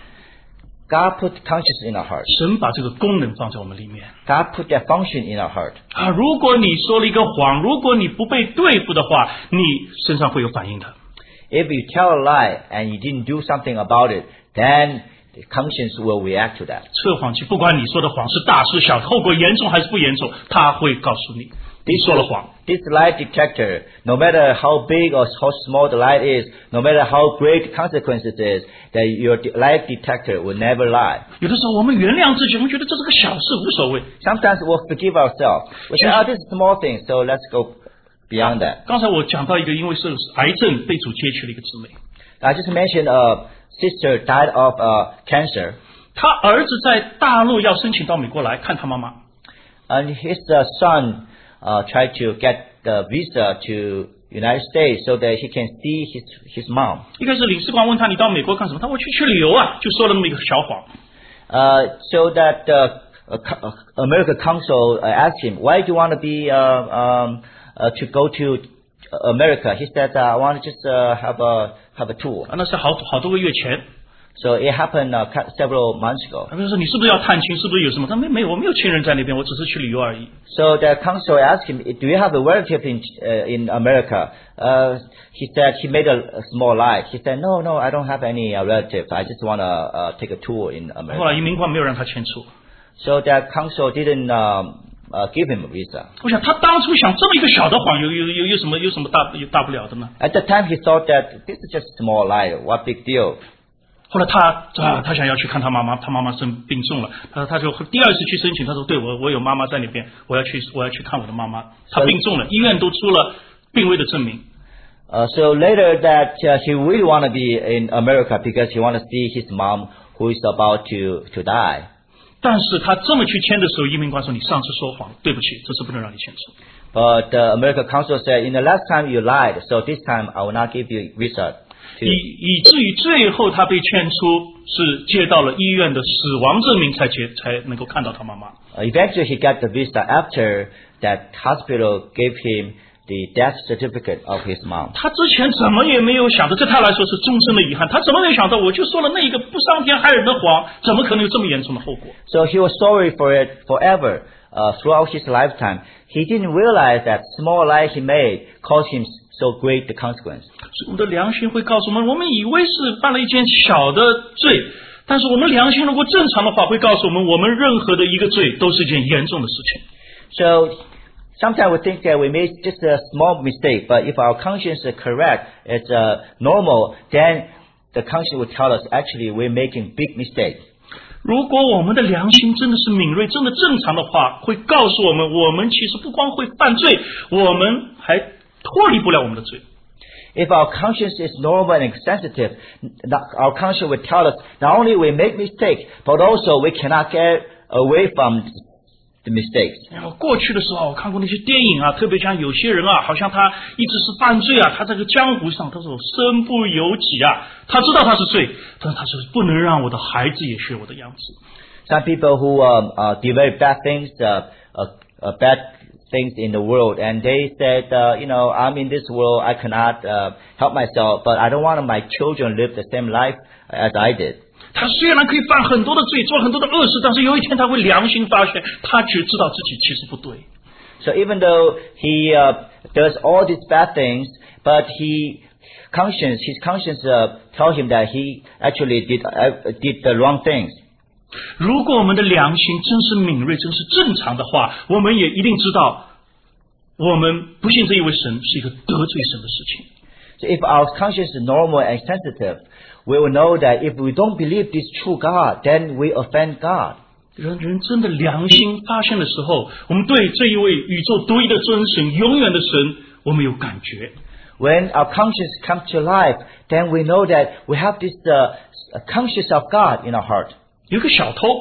God put conscience in our heart. 神把这个功能放在我们里面。 God put that function in our heart. 啊，如果你说了一个谎，如果你不被对付的话，你身上会有反应的。 If you tell a lie and you didn't do something about it, then the conscience will react to that. 测谎器不管你说的谎是大是小，后果严重还是不严重，他会告诉你你说了谎。 This lie detector, no matter how big or how small the lie is, no matter how great the consequences is, that your lie detector will never lie. 有的时候我们原谅自己，我们觉得这是个小事，无所谓。 Sometimes we'll forgive ourselves. We say, oh, this is a small thing, so let's go beyond that. 刚才我讲到一个因为是癌症被主接去的一个姊妹， I just mentioned a sister died of uh, cancer, 她儿子在大陆要申请到美国来看她妈妈， and his uh, son uh, tried to get the visa to United States so that he can see his his mom. 一开始领事馆问他你到美国干什么，他说我去去旅游啊，就说了那么一个小谎。 Uh, so that uh, uh, American consul uh, asked him, why do you want to be uh, um, uh, to go to America? He said, uh, I want to just uh, have a have a tour. 啊，那是好好多个月前。 So it happened uh, several months ago. 他就说你是不是要探亲，是不是有什么？他没没有，我没有亲人在那边，我只是去旅游而已。 So the consul asked him, do you have a relative in uh, in America? Uh, he said he made a, a small lie. He said, no, no, I don't have any uh, relatives. I just want to uh, take a tour in 后 America. 来移民官没有让他签出。 So the consul didn't um, uh, give him a visa. 我想他当初想这么一个小的谎，有有有有什么有什么大有大不了的呢？ At the time, he thought that this is just a small lie. What big deal? 后来他啊，他想要去看他妈妈，他妈妈生病重了，他他就第二次去申请，他说对我我有妈妈在那边，我要去我要去看我的妈妈，她病重了，医院都出了病危的证明。 Uh, so later that uh, he really want to be in America because he want to see his mom who is about to to die. 但是他这么去签的时候，移民官说你上次说谎，对不起，这次不能让你签出。 But the American consul said, in the last time you lied, so this time I will not give you visa. 以以至于最后他被签出是接到了医院的死亡证明才接才能够看到他妈妈。 Uh, eventually he got the visa after that hospital gave him the death certificate of his mom. 他之前怎么也没有想到，对他来说是终身的遗憾。他怎么没有想到，我就说了那一个不伤天害人的谎，怎么可能有这么严重的后果？ So he was sorry for it forever. Uh, throughout his lifetime, he didn't realize that small lie he made caused him so great the consequence. 所以我们的良心会告诉我们，我们以为是犯了一件小的罪，但是我们良心如果正常的话，会告诉我们，我们任何的一个罪都是一件严重的事情。 So sometimes we think that we made just a small mistake, but if our conscience is correct, it's uh, normal, then the conscience will tell us actually we're making big mistakes. 如果我们的良心真的是敏锐，真的正常的话，会告诉我们，我们其实不光会犯罪，我们还脱离不了我们的罪。 If our conscience is normal and sensitive, our conscience will tell us not only we make mistakes, but also we cannot get away from the mistakes. 过去的时候，我看过那些电影啊，特别像有些人啊，好像他一直是犯罪啊，他在这个江湖上，他说身不由己啊，他知道他是罪，但是他说不能让我的孩子也学我的样子。 Some people who um, uh, do very bad things, uh, uh, uh, bad things in the world, and they said, uh, you know, I'm in this world, I cannot uh, help myself, but I don't want my children live the same life as I did. 他虽然可以犯很多的罪，做很多的恶事，但是有一天他会良心发现，他只知道自己其实不对。 So even though he uh, does all these bad things, but he conscience, his conscience uh, tell him that he actually did uh, did the wrong things. 如果我们的良心真是敏锐，真是正常的话，我们也一定知道，我们不信这一位神是一个得罪神的事情。 So if our conscience is normal and sensitive, we will know that if we don't believe this true God, then we offend God. 人人真的良心发现的时候，我们对这一位宇宙独一的真神、永远的神，我们有感觉。 When our conscience comes to life, then we know that we have this uh, conscience of God in our heart. 有个小偷，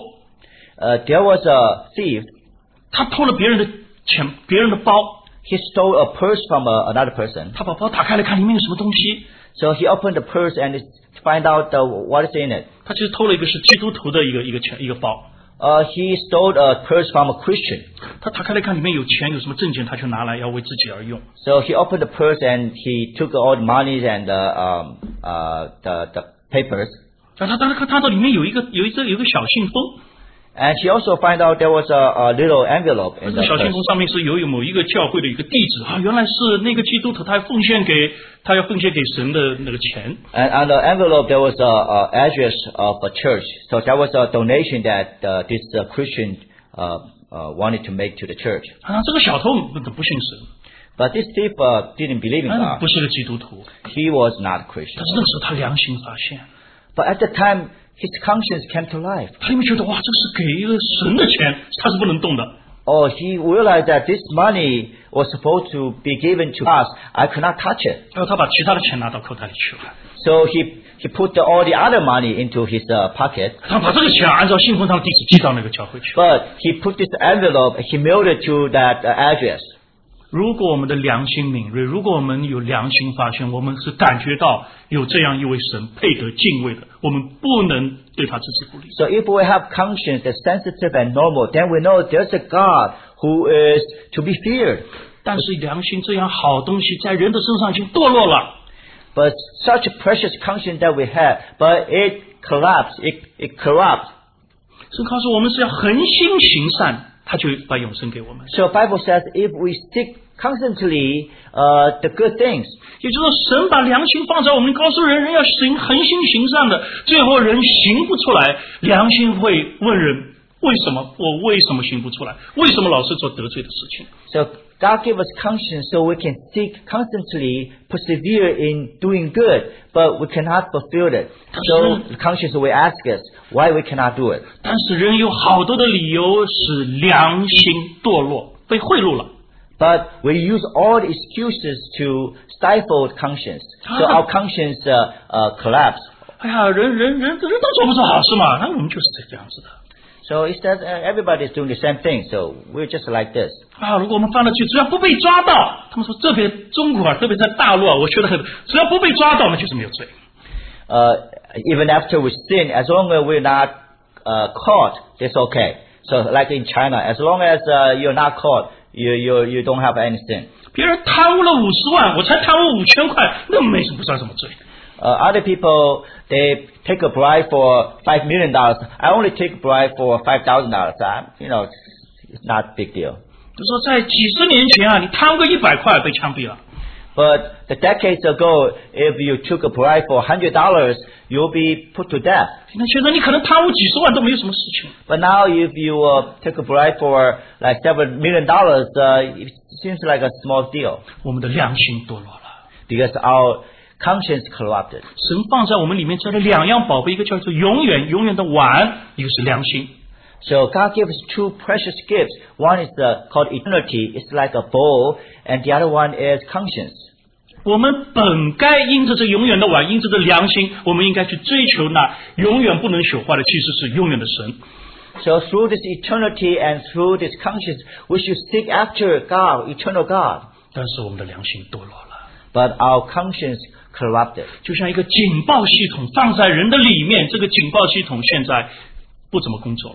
Uh, there was a thief. 他偷了别人的钱，别人的包， He stole a purse from uh, another person. 他把包打开来看里面有什么东西， So he opened the purse and find out uh, what is in it. 他其实偷了一个是基督徒的一个一个钱一个包。 Uh, he stole a purse from a Christian. 他打开来看里面有钱，有什么证件，他就拿来要为自己而用。 So he opened the purse and he took all the money and uh, um, uh, the, the papers. 然后他当时看到里面有一个有一个有一个小信封， And she also found out there was a, a little envelope 这 in 个 the 小信 purse. 封上面是有有某一个教会的一个地址啊，原来是那个基督徒他要奉献给他要奉献给神的那个钱。 And on the envelope there was a, a address of a church. So that was a donation that uh, this uh, Christian uh, uh, wanted to make to the church. 啊，这个小偷不不信神， But this thief uh, didn't believe in 啊， God. 不是个基督徒， He was not a 但 Christian. 是那时候他良心发现， But at the time, his conscience came to life. 他因为觉得哇，这是给一个神的钱，他是不能动的。 Oh, he realized that this money was supposed to be given to us. I could not touch it. 然后他把其他的钱拿到口袋里去了， So he, he put the, all the other money into his uh, pocket. 他把这个钱按照信封上的地址寄到那个教会去。 But he put this envelope, he mailed it to that uh, address. 如果我们的良心敏锐，如果我们有良心发现，我们是感觉到有这样一位神配得敬畏的，我们不能对他置之不理。 So if we have conscience that's sensitive and normal, then we know there's a God who is to be feared. 但是良心这样好东西在人的身上已经堕落了。 But such a precious conscience that we have, but it collapsed, it, it corrupts. 神告诉我们是要恒心行善，他就把永生给我们。 So Bible says if we stick constantly uh, the good things, 也就是说，神把良心放在我们，告诉人人要行恒心行善的，最后人行不出来，良心会问人为什么？我为什么行不出来？为什么老是做得罪的事情？ so God give us conscience so we can seek constantly, persevere in doing good, but we cannot fulfill it. So the conscience will ask us why we cannot do it. 但是人有好多的理由使良心堕落，被贿赂了。 But we use all the excuses to stifle conscience. So our conscience uh, uh, collapse. 哎呀，人人人人都做不出好事嘛，那我们就是这个样子的。 So it says uh, everybody is doing the same thing. So we're just like this. 啊，如果我们犯了罪，只要不被抓到，他们说这边中国啊，特别在大陆啊，我觉得很，只要不被抓到，那就是没有罪。 Uh, even after we sin, as long as we're not uh, caught, it's okay. So like in China, as long as uh, you're not caught, you, you, you don't have any sin. 别人贪污了五十万，我才贪污五千块，那没什么不算什么罪。 Uh, other people, they take a bribe for five million dollars. I only take a bribe for five thousand dollars. You know, it's not a big deal. 就说在几十年前啊，你贪个一百块被枪毙了。 But the decades ago, if you took a bribe for one hundred dollars, you'll be put to death. 那现在你可能贪污几十万都没有什么事情。 But now if you uh, take a bribe for like seven million dollars, uh, it seems like a small deal. 我们的良心堕落了。 Because our conscience corrupted. 神放在我们里面加了两样宝贝，一个叫做永远永远的碗，一个是良心。 So God gave us two precious gifts. One is uh, called eternity. It's like a bowl. And the other one is conscience. 我们本该因着这永远的碗，因着这良心，我们应该去追求那永远不能朽坏的，其实是永远的神。 So through this eternity and through this conscience, we should seek after God, eternal God. 但是我们的良心堕落了， But our conscience corrupted. 就像一个警报系统放在人的里面，这个警报系统现在不怎么工作了。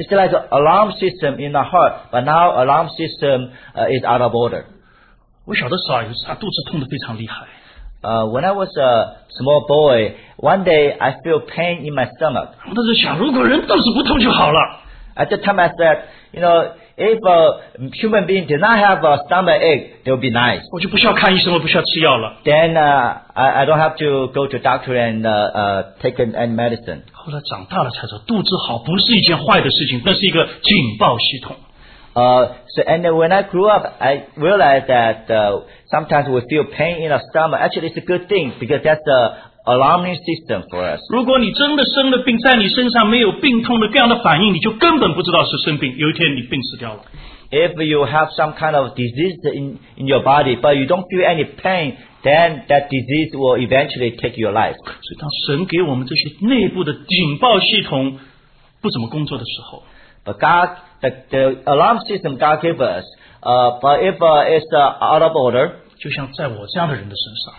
It's like an alarm system in our heart, but now alarm system uh, is out of order. 我小的时候啊，有时他肚子痛得非常厉害。 Uh, when I was a small boy, one day I feel pain in my stomach. 我当时想，如果人肚子不痛就好了。 At the time I said, you know, if a human being did not have a stomach ache, it would be nice. 我就不需要看医生，我不需要吃药了。 Then uh, I, I don't have to go to doctor and uh, uh, take an, any medicine. 后来长大了才知道，肚子好不是一件坏的事情，那是一个警报系统。 Uh, so and then when I grew up, I realized that uh, sometimes we feel pain in our stomach. Actually, it's a good thing because that's a alarming system for us. 如果你真的生了病，在你身上没有病痛的各样的反应，你就根本不知道是生病。有一天你病死掉了。 If you have some kind of disease in, in your body, but you don't feel any pain, then that disease will eventually take your life. 所以当神给我们这些内部的警报系统不怎么工作的时候， But God, the, the alarm system God gave us, uh, but if uh, it's uh, out of order, 就像在我这样的人的身上。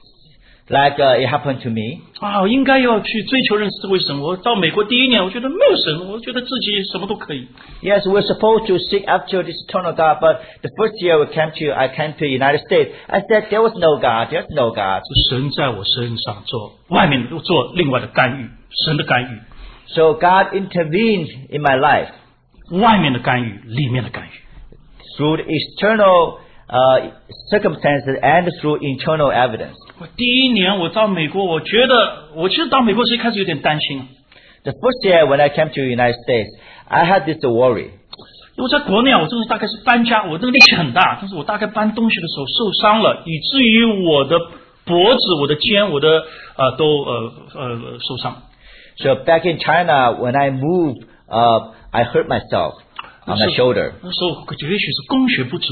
like uh, it happened to me, 啊，我应该要去追求认识这位神。我到美国第一年，我觉得没有神，我觉得自己什么都可以。 yes, we're supposed to seek after this eternal God, but the first year we came to, I came to the United States, I said there was no God, there's no God. 神在我身上做外面的做另外的干预，神的干预， So God intervened in my life 外面的干预，里面的干预。 through the external uh, circumstances and through internal evidence. 我第一年我到美国，我觉得我其实到美国时一开始有点担心， The first year when I came to the United States, I had this worry. 因为在国内啊，我这个大概是搬家，我这个力气很大，但是我大概搬东西的时候受伤了，以至于我的脖子、我的肩、我的呃都呃呃受伤。 So back in China, when I moved, uh, I hurt myself on my shoulder. 那时候也许是供血不足，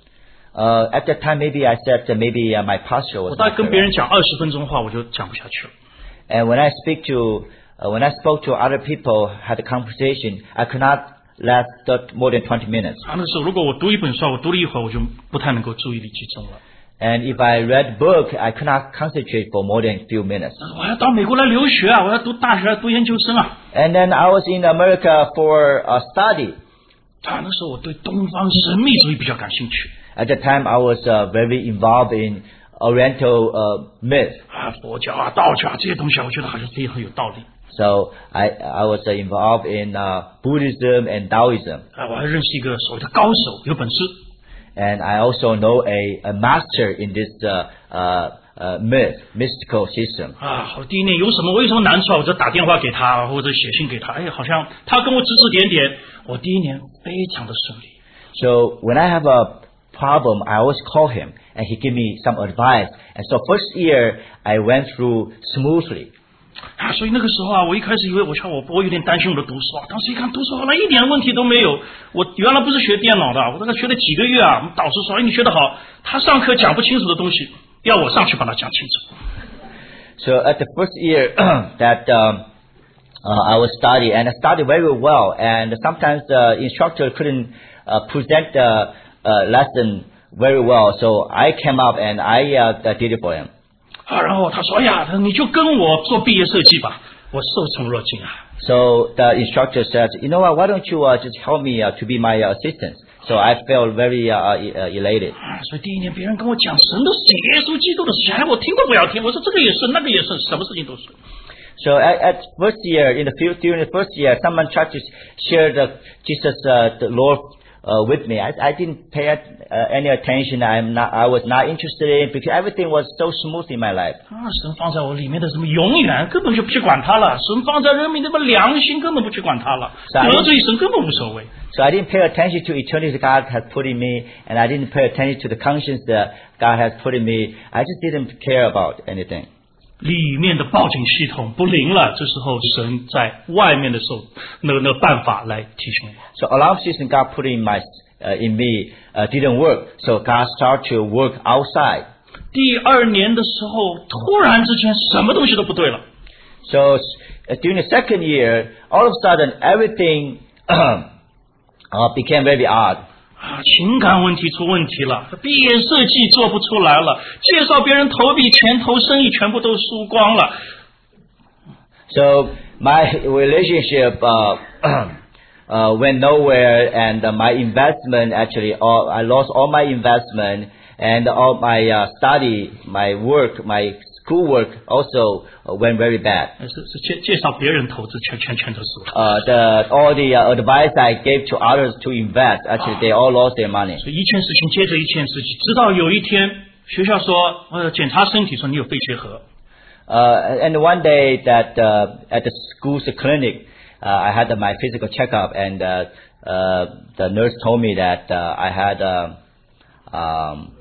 Uh, at that time, maybe I said that maybe uh, my posture 我 was 大 not 概跟别 correct. 人讲二十分钟话，我就讲不下去了。 And when I speak to, uh, when I spoke to other people, had a conversation, I could not last th- more than twenty minutes. 啊，那时候如果我读一本书，我读了一会儿，我就不太能够注意力集中了。 And if I read book, I could not concentrate for more than a few minutes. 我要到美国来留学啊，我要读大学，要读研究生啊。 And then I was in America for a study. 啊，那时候我对东方神秘主义比较感兴趣。 At that time, I was uh, very involved in Oriental uh, myth. 啊，佛教啊、道教啊这些东西啊，我觉得好像非常有道理。 So I I was uh, involved in uh, Buddhism and Taoism. 啊，我还认识一个所谓的高手，有本事。 And I also know a, a master in this uh, uh, uh, myth, mystical system. 啊，好，第一年有什么我有什么难处啊，我就打电话给他，或者写信给他。哎，好像他跟我指指点点，我第一年非常的顺利。 So when I have a problem, I always call him, and he give me some advice. And so first year I went through smoothly. 啊，所以那个时候啊，我一开始以为我像我我有点担心我的读书啊，当时一看读书后来一点问题都没有。我原来不是学电脑的，我大概学了几个月啊，我们导师说，哎，你学得好，他上课讲不清楚的东西，要我上去把它讲清楚。 So at the first year that um, uh, I was studying, and I studied very well, and sometimes the instructor couldn't uh, present the uh, lesson very well, so I came up and I uh, did it for him. 啊，然后他说，哎呀，他说你就跟我做毕业设计吧，我受宠若惊啊。 So the instructor said, you know what, why don't you uh, just help me uh, to be my uh, assistant? So I felt very uh, uh, elated. 啊，所以第一年别人跟我讲神的事情、耶稣基督的事情，哎，我听都不要听，我说这个也是，那个也是，什么事情都是。 So at, at first year, in the few, during the first year, someone tried to share the Jesus, uh, the Lord, uh, with me. I, I didn't pay uh, any attention. I'm not, I was not interested in it because everything was so smooth in my life. 啊，神放在我里面的什么永远，根本就不去管它了；神放在人民的什么良心，根本不去管它了。得罪神根本无所谓。 So I didn't pay attention to eternity God has put in me, and I didn't pay attention to the conscience that God has put in me. I just didn't care about anything. 里面的报警系统不灵了，这时候神在外面的时候，那个那个办法来提醒我。 So alarm system God put in my uh, in me uh, didn't work. So God started to work outside. 第二年的时候，突然之间什么东西都不对了。 So uh, during the second year, all of a sudden everything uh, became very odd. 啊，情感问题出问题了，毕业设计做不出来了，介绍别人投币钱投生意全部都输光了。 So my relationship uh, uh, went nowhere, and uh, my investment actually, all, I lost all my investment, and all my uh, study, my work, my schoolwork also uh, went very bad. 是是介介绍别人投资，全全全都输了。 Uh, the all the uh, advice I gave to others to invest, actually they all lost their money. 所以一件事情接着一件事情，直到有一天学校说，呃，检查身体说你有肺结核。 Uh, and one day that uh, at the school's clinic, uh, I had uh, my physical checkup, and uh, uh, the nurse told me that uh, I had uh, um,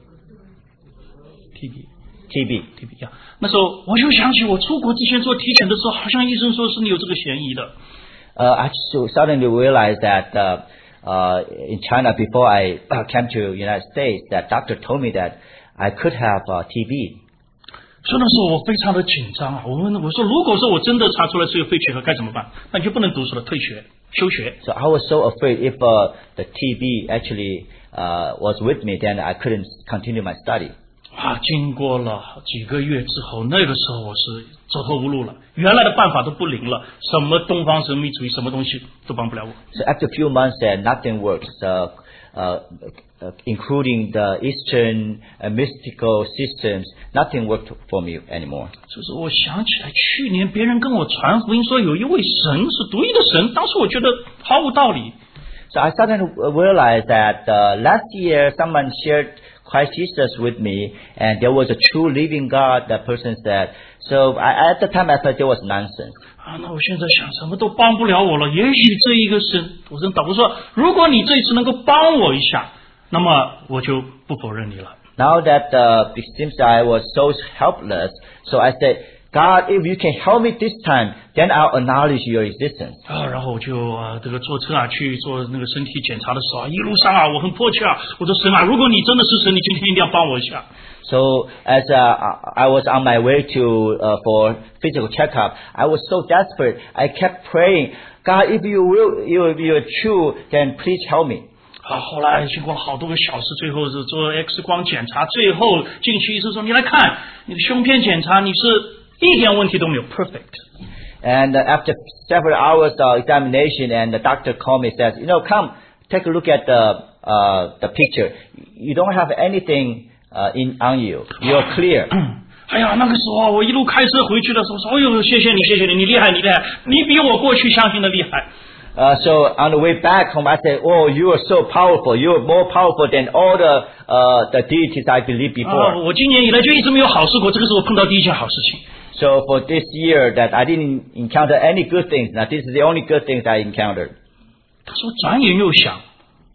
T B T B. T B 呀，那时候我就想起我出国之前做体检的时候，好像医生说是你有这个嫌疑的。 Uh, I just suddenly realized that uh, uh, in China, before I came to United States, that doctor told me that I could have uh, T B. 所以那时候我非常的紧张啊！我问我说，如果说我真的查出来是有肺结核，该怎么办？那你就不能读书了，退学休学。 So I was so afraid if uh, the T B actually uh, was with me, then I couldn't continue my study. 啊，经过了几个月之后，那个时候我是走投无路了，原来的办法都不灵了，什么东方神秘主义，什么东西都帮不了我。 So after a few months, uh, nothing works, uh, uh, uh, including the Eastern uh, mystical systems. Nothing worked for me anymore. 就是我想起来，去年别人跟我传福音说有一位神是独一的神，当时我觉得毫无道理。 So I started to realize that uh, last year someone shared Christ Jesus with me, and there was a true living God, that person said. So I, at the time I thought there was nonsense. 啊，那我现在想什么都帮不了我了。也许这一个神，我跟导播说，如果你这一次能够帮我一下，那么我就不否认你了。 Now that uh, it seems I was so helpless, so I said, God, if you can help me this time, then I'll acknowledge your existence. 啊，然后我就啊，这个坐车啊去做那个身体检查的时候啊，一路上啊我很迫切啊，我说神啊，如果你真的是神，你今天一定要帮我一下。 So as uh, I was on my way to uh, for physical checkup, I was so desperate. I kept praying, God, if you will, you you're true, then please help me. 啊，后来经过了好多个小时，最后是做 X 光检查，最后进去医生说，你来看，你的胸片检查你是一点问题都没有 ，perfect。 And uh, after several hours of examination, and the doctor called me and says, you know, come, take a look at the uh, the picture. You don't have anything uh, in on you. You're clear. 哎呀，那个时候我一路开车回去的时候说，哎呦，谢谢你，谢谢你，你厉害，你厉害，你比我过去相信的厉害。 Uh, so on the way back home, I said, "Oh, you are so powerful. You are more powerful than all the uh, the deities I believed 啊， before." 我今年以来就一直没有好事过，这个是我碰到第一件好事情。 So for this year, that I didn't encounter any good things. Now this is the only good things I encountered. 他说转眼又想，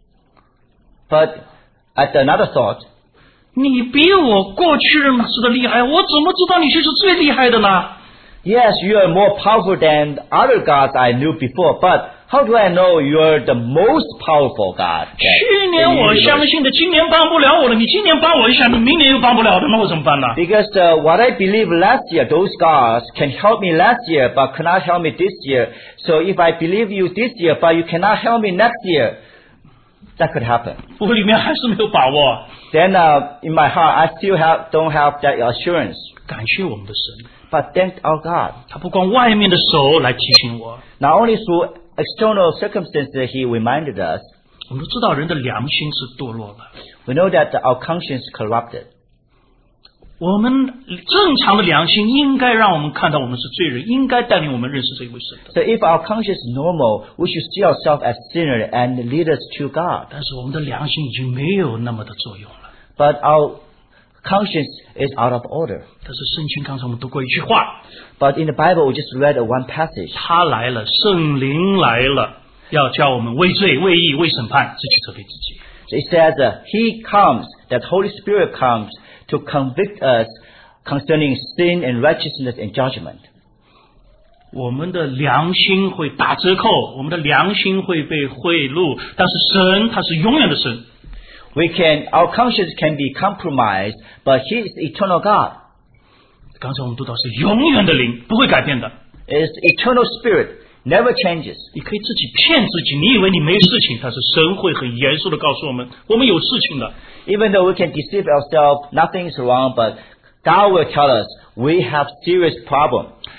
But at another thought, 你比我过去认识的厉害，我怎么知道你就是最厉害的呢？ yes, you are more powerful than other gods I knew before. But how do I know you are the most powerful God? that- 去年我相信的，今年帮不了我了，你今年帮我一下，你明年又帮不了的，那我怎么办呢？ Because uh, what I believed last year, those gods can help me last year, but cannot help me this year. So if I believe you this year, but you cannot help me next year, that could happen. 我里面还是没有把握。 Then uh, in my heart, I still have don't have that assurance. 感谢我们的神， But thank our God. 他不光外面的手来提醒我， Not only through external circumstances, He reminded us. 我们都知道人的良心是堕落了。 We know that our conscience corrupted. 我们正常的良心应该让我们看到我们是罪人，应该带领我们认识这一位神的。 So if our conscience is normal, we should see ourselves as sinner and lead us to God. 但是我们的良心已经没有那么的作用了。 But our conscience is out of order. 但是圣经刚才我们读过一句话， But in the Bible, we just read one passage. 他来了，圣灵来了，要叫我们为罪、为义、为审判，自己责备自己。 So it says, uh, He comes, that Holy Spirit comes to convict us concerning sin and righteousness and judgment. 我们的良心会打折扣，我们的良心会被贿赂，但是神他是永远的神。 We can, our conscience can be compromised, but He is eternal God. 刚才我们读到是永远的灵，不会改变的。 It is eternal spirit, never changes. 你可以自己骗自己，你以为你没事情，但是神会很严肃的告诉我们，我们有事情的。 Even though we can deceive ourselves, nothing is wrong, but God will tell us we have serious problem.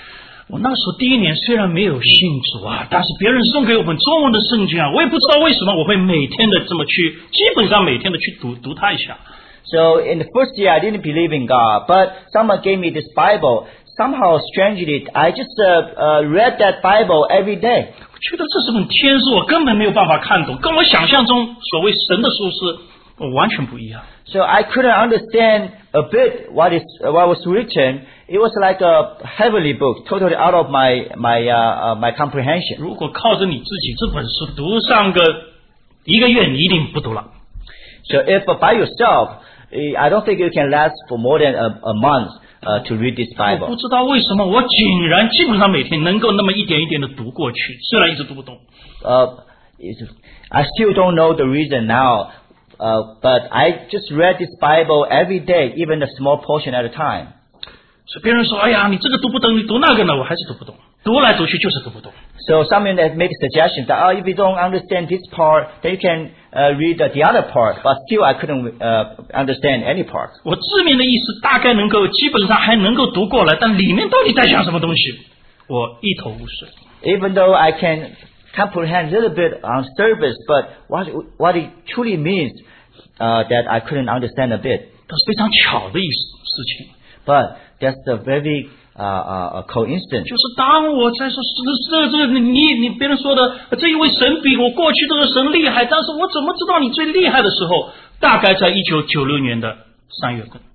我那时候第一年虽然没有信主啊，但是别人送给我们中文的圣经啊，我也不知道为什么我会每天的这么去，基本上每天的去读读它一下。 So in the first year, I didn't believe in God, but someone gave me this Bible. Somehow, strangely, I just uh, uh, read that Bible every day. 我觉得这是本天书，我根本没有办法看懂，跟我想象中所谓神的书是完全不一样。 So I couldn't understand a bit what is uh, what was written. It was like a heavenly book, totally out of my my uh, uh, my comprehension. 如果靠着你自己这本书读上个一个月，你一定不读了。 So if uh, by yourself, I don't think you can last for more than a, a month uh, to read this 我 Bible. 不知道为什么，我竟然基本上每天能够那么一点一点的读过去，虽然一直读不懂。 Uh, it's- I still don't know the reason now, uh, but I just read this Bible every day, even a small portion at a time. 所以别人说：“哎呀，你这个读不懂，你读那个呢？”我还是读不懂，读来读去就是读不懂。 So someone that makes suggestions that, oh, if you don't understand this part, then you can uh, read the, the other part. But still, I couldn't uh, understand any part. 我字面的意思大概能够，基本上还能够读过来，但里面到底在讲什么东西，我一头雾水。 Even though I can comprehend a little bit on surface, but what what it truly means, uh, that I couldn't understand a bit. 这是非常巧的一事情， But that's a very uh, uh, a coincidence. 就是当我在说这这这个你你别人说的这一位神比我过去这个神厉害，但是我怎么知道你最厉害的时候？大概在一九九六年的三月份。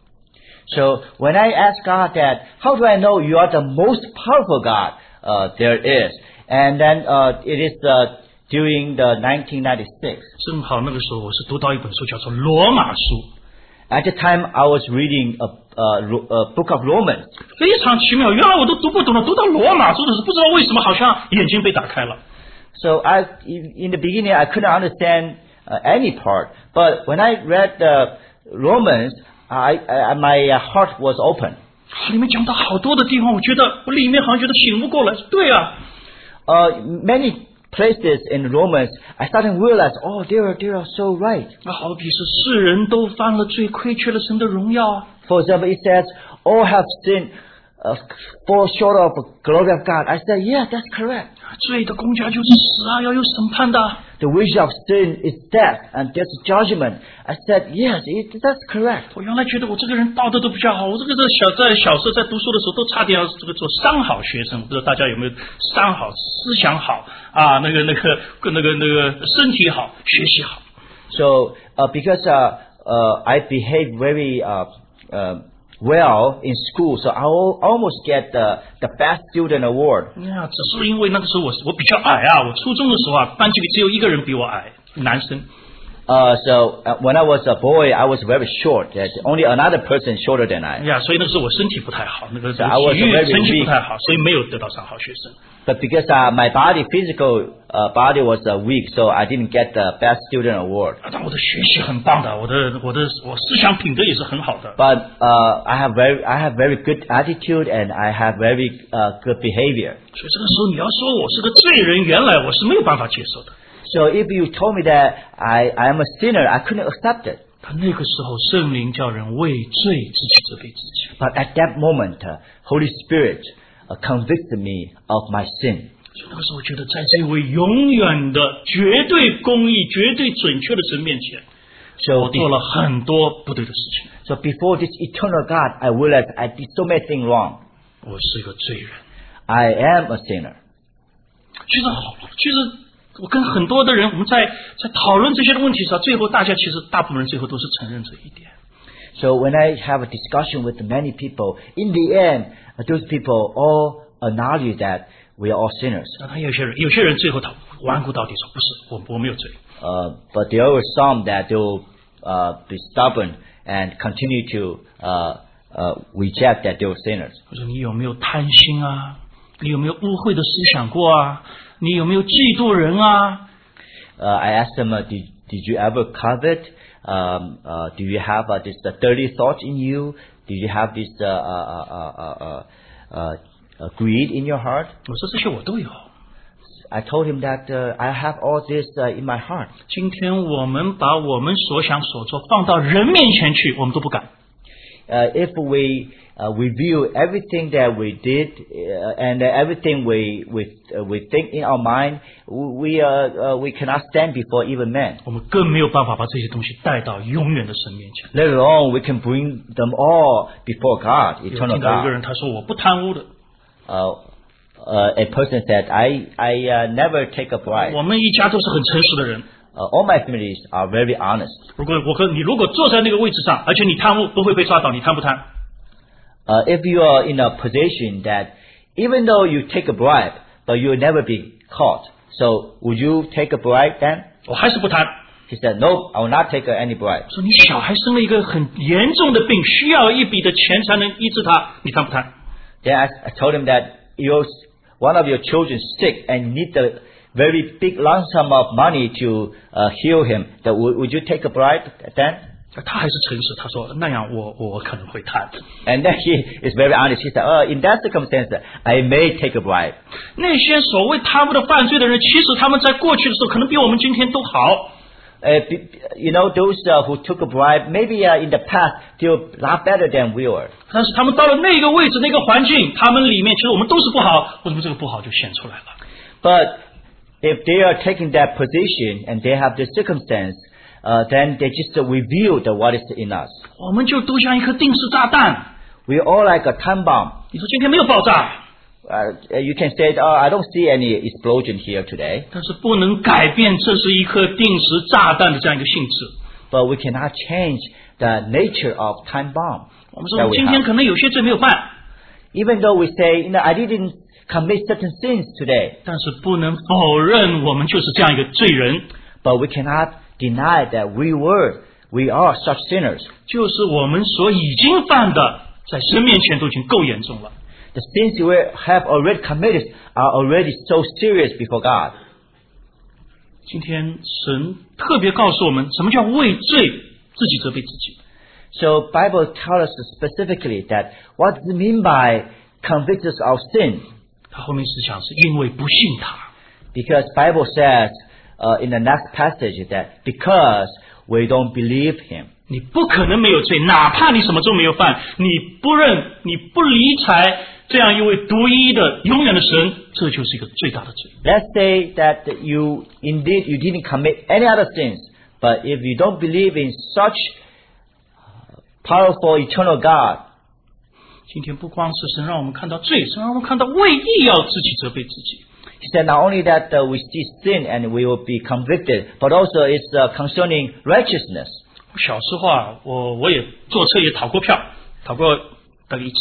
So when I ask God that, how do I know you are the most powerful God uh, there is? And then uh, it is uh, during the nineteen ninety-six. 正好那个时候我是读到一本书叫做《罗马书》， At the time, I was reading a, a, a book of Romans. 非常奇妙，原来我都读不懂了，读到《罗马书》的时候，不知道为什么好像眼睛被打开了。 So I, in in the beginning, I couldn't understand uh, any part. But when I read the Romans, I, I, my uh, heart was open. 里面讲到好多的地方，我觉得我里面好像觉得醒悟过来，对啊， Uh, many places in Romans, I started to realize, oh, they are, they are so right. 那好比是世人都犯了罪，亏缺了神的荣耀啊。 For example, it says, all have sinned, uh, fall short of the glory of God. I said, yeah, that's correct. 罪的公价就是死啊，要有审判的啊。 The wages of sin is death, and there's judgment. I said, yes, it, that's correct. 我原来觉得我这个人道德都比较好，我这个在小在小时候在读书的时候都差点要这个做三好学生，不知道大家有没有三好：思想好啊，那个那个那个那个身体好，学习好。 So, uh, because uh, uh, I behave very uh, uh, well in school, so I will almost get the, the best student award. 呀，只是因为那个时候我我比较矮啊，我初中的时候啊，班级里只有一个人比我矮，男生。 Uh, so uh, when I was a boy, I was very short. There's only another person shorter than I. 呀，所以那个时候我身体不太好，那个体 I was 育 very 成绩 weak. 不太好，所以没有得到三好学生。 But because uh, my body, physical uh, body was uh, weak, so I didn't get the best student award. 但我的学习很棒的，我的我的我思想品德也是很好的。 But uh, I have very, I have very good attitude and I have very uh, good behavior. 所以这个时候你要说我是个罪人，原来我是没有办法接受的。 So if you told me that I, I am a sinner, I couldn't accept it. 但那个时候圣灵叫人为罪自己责备自己。 But at that moment, uh, Holy Spirit uh, convicted me of my sin. 所以那个时候我觉得，在这位永远的绝对公义、绝对准确的神面前， So, 我做了很多不对的事情。 so before this eternal God, I realized I did so many things wrong. 我是个罪人。 I am a sinner. 其实好，其实我跟很多的人，我们在在讨论这些的问题时，最后大家其实大部分人最后都是承认这一点。 So when I have a discussion with many people, in the end, uh, those people all acknowledge that we are all sinners. 那他有些人，有些人最后他顽固到底说不是，我我没有罪。 Uh, but there are some that will uh, be stubborn and continue to uh, uh, reject that they are sinners. 我说你有没有贪心啊？你有没有污秽的思想过啊？你有没有嫉妒人啊？ Uh, I asked them, uh, did, did you ever covet? Um, uh, do you have uh, this uh, dirty thoughts in you? Did you have this uh, uh, uh, uh, uh, uh, greed in your heart? 我说这些我都有。 I told him that uh, I have all this uh, in my heart. 今天我们把我们所想所做放到人面前去，我们都不敢。 uh, if we uh, review everything that we did uh, and everything we we uh, we think in our mind, we uh, uh, we cannot stand before even men. 我们更没有办法把这些东西带到永远的神面前。 Let alone we can bring them all before God, 有 eternal 听到一个 God. 人他说我不贪污的， Uh, uh, a person said, I I uh, never take a bribe. 我们一家都是很诚实的人。 Uh, all my families are very honest. 如果我和你如果坐在那个位置上，而且你贪污，都会被抓到，你贪不贪？ Uh, if you are in a position that even though you take a bribe, but you will never be caught, so would you take a bribe then? 我还是不贪。 He said, no, I will not take uh, any bribe. 说你小孩生了一个很严重的病，需要一笔的钱才能医治他，你贪不贪？ Then I, I told him that your, one of your children is sick and need a very big lump sum of money to uh, heal him. That would, would you take a bribe then? 他还是诚实，他说那样我我可能会贪。 And then he is very honest. He said, oh, in that circumstance, I may take a bribe. 那些所谓贪污的犯罪的人，其实他们在过去的时候可能比我们今天都好。 Uh, you know, those uh, who took a bribe, maybe uh, in the past, they were a lot better than we were. 但是他们到了那个位置、那个环境，他们里面其实我们都是不好，为什么这个不好就显出来了？ But if they are taking that position and they have the circumstance, uh, then they just uh, reveal the what is in us. 我们就都像一颗定时炸弹。 We all like a time bomb. 你说今天没有爆炸， Uh, you can say, oh, I don't see any explosion here today. 但是不能改变这是一颗定时炸弹的这样一个性质。 But we cannot change the nature of time bomb. 我们说我们今天可能有些罪没有犯， Even though we say, you know, I didn't commit certain sins today, 但是不能否认我们就是这样一个罪人， but we cannot deny that we were, we are such sinners. 就是我们所已经犯的，在神面前都已经够严重了。 The sins we have already committed are already so serious before God. 今天神特别告诉我们，什么叫为罪自己责备自己。 So Bible tells us specifically that what does it mean by convict us of sin? 他后面是讲是因为不信他， Because Bible says uh, in the next passage that because we don't believe Him. 你不可能没有罪，哪怕你什么都没有犯，你不认，你不理睬这样一位独一的永远的神，这就是一个最大的罪。 Let's say that you indeed you didn't commit any other sins, but if you don't believe in such powerful eternal God, 今天不光是神让我们看到罪，神让我们看到为义要自己责备自己。 He said not only that uh, we see sin and we will be convicted, but also it's uh, concerning righteousness. 小时候啊，我我也坐车也逃过票，逃过大概一次。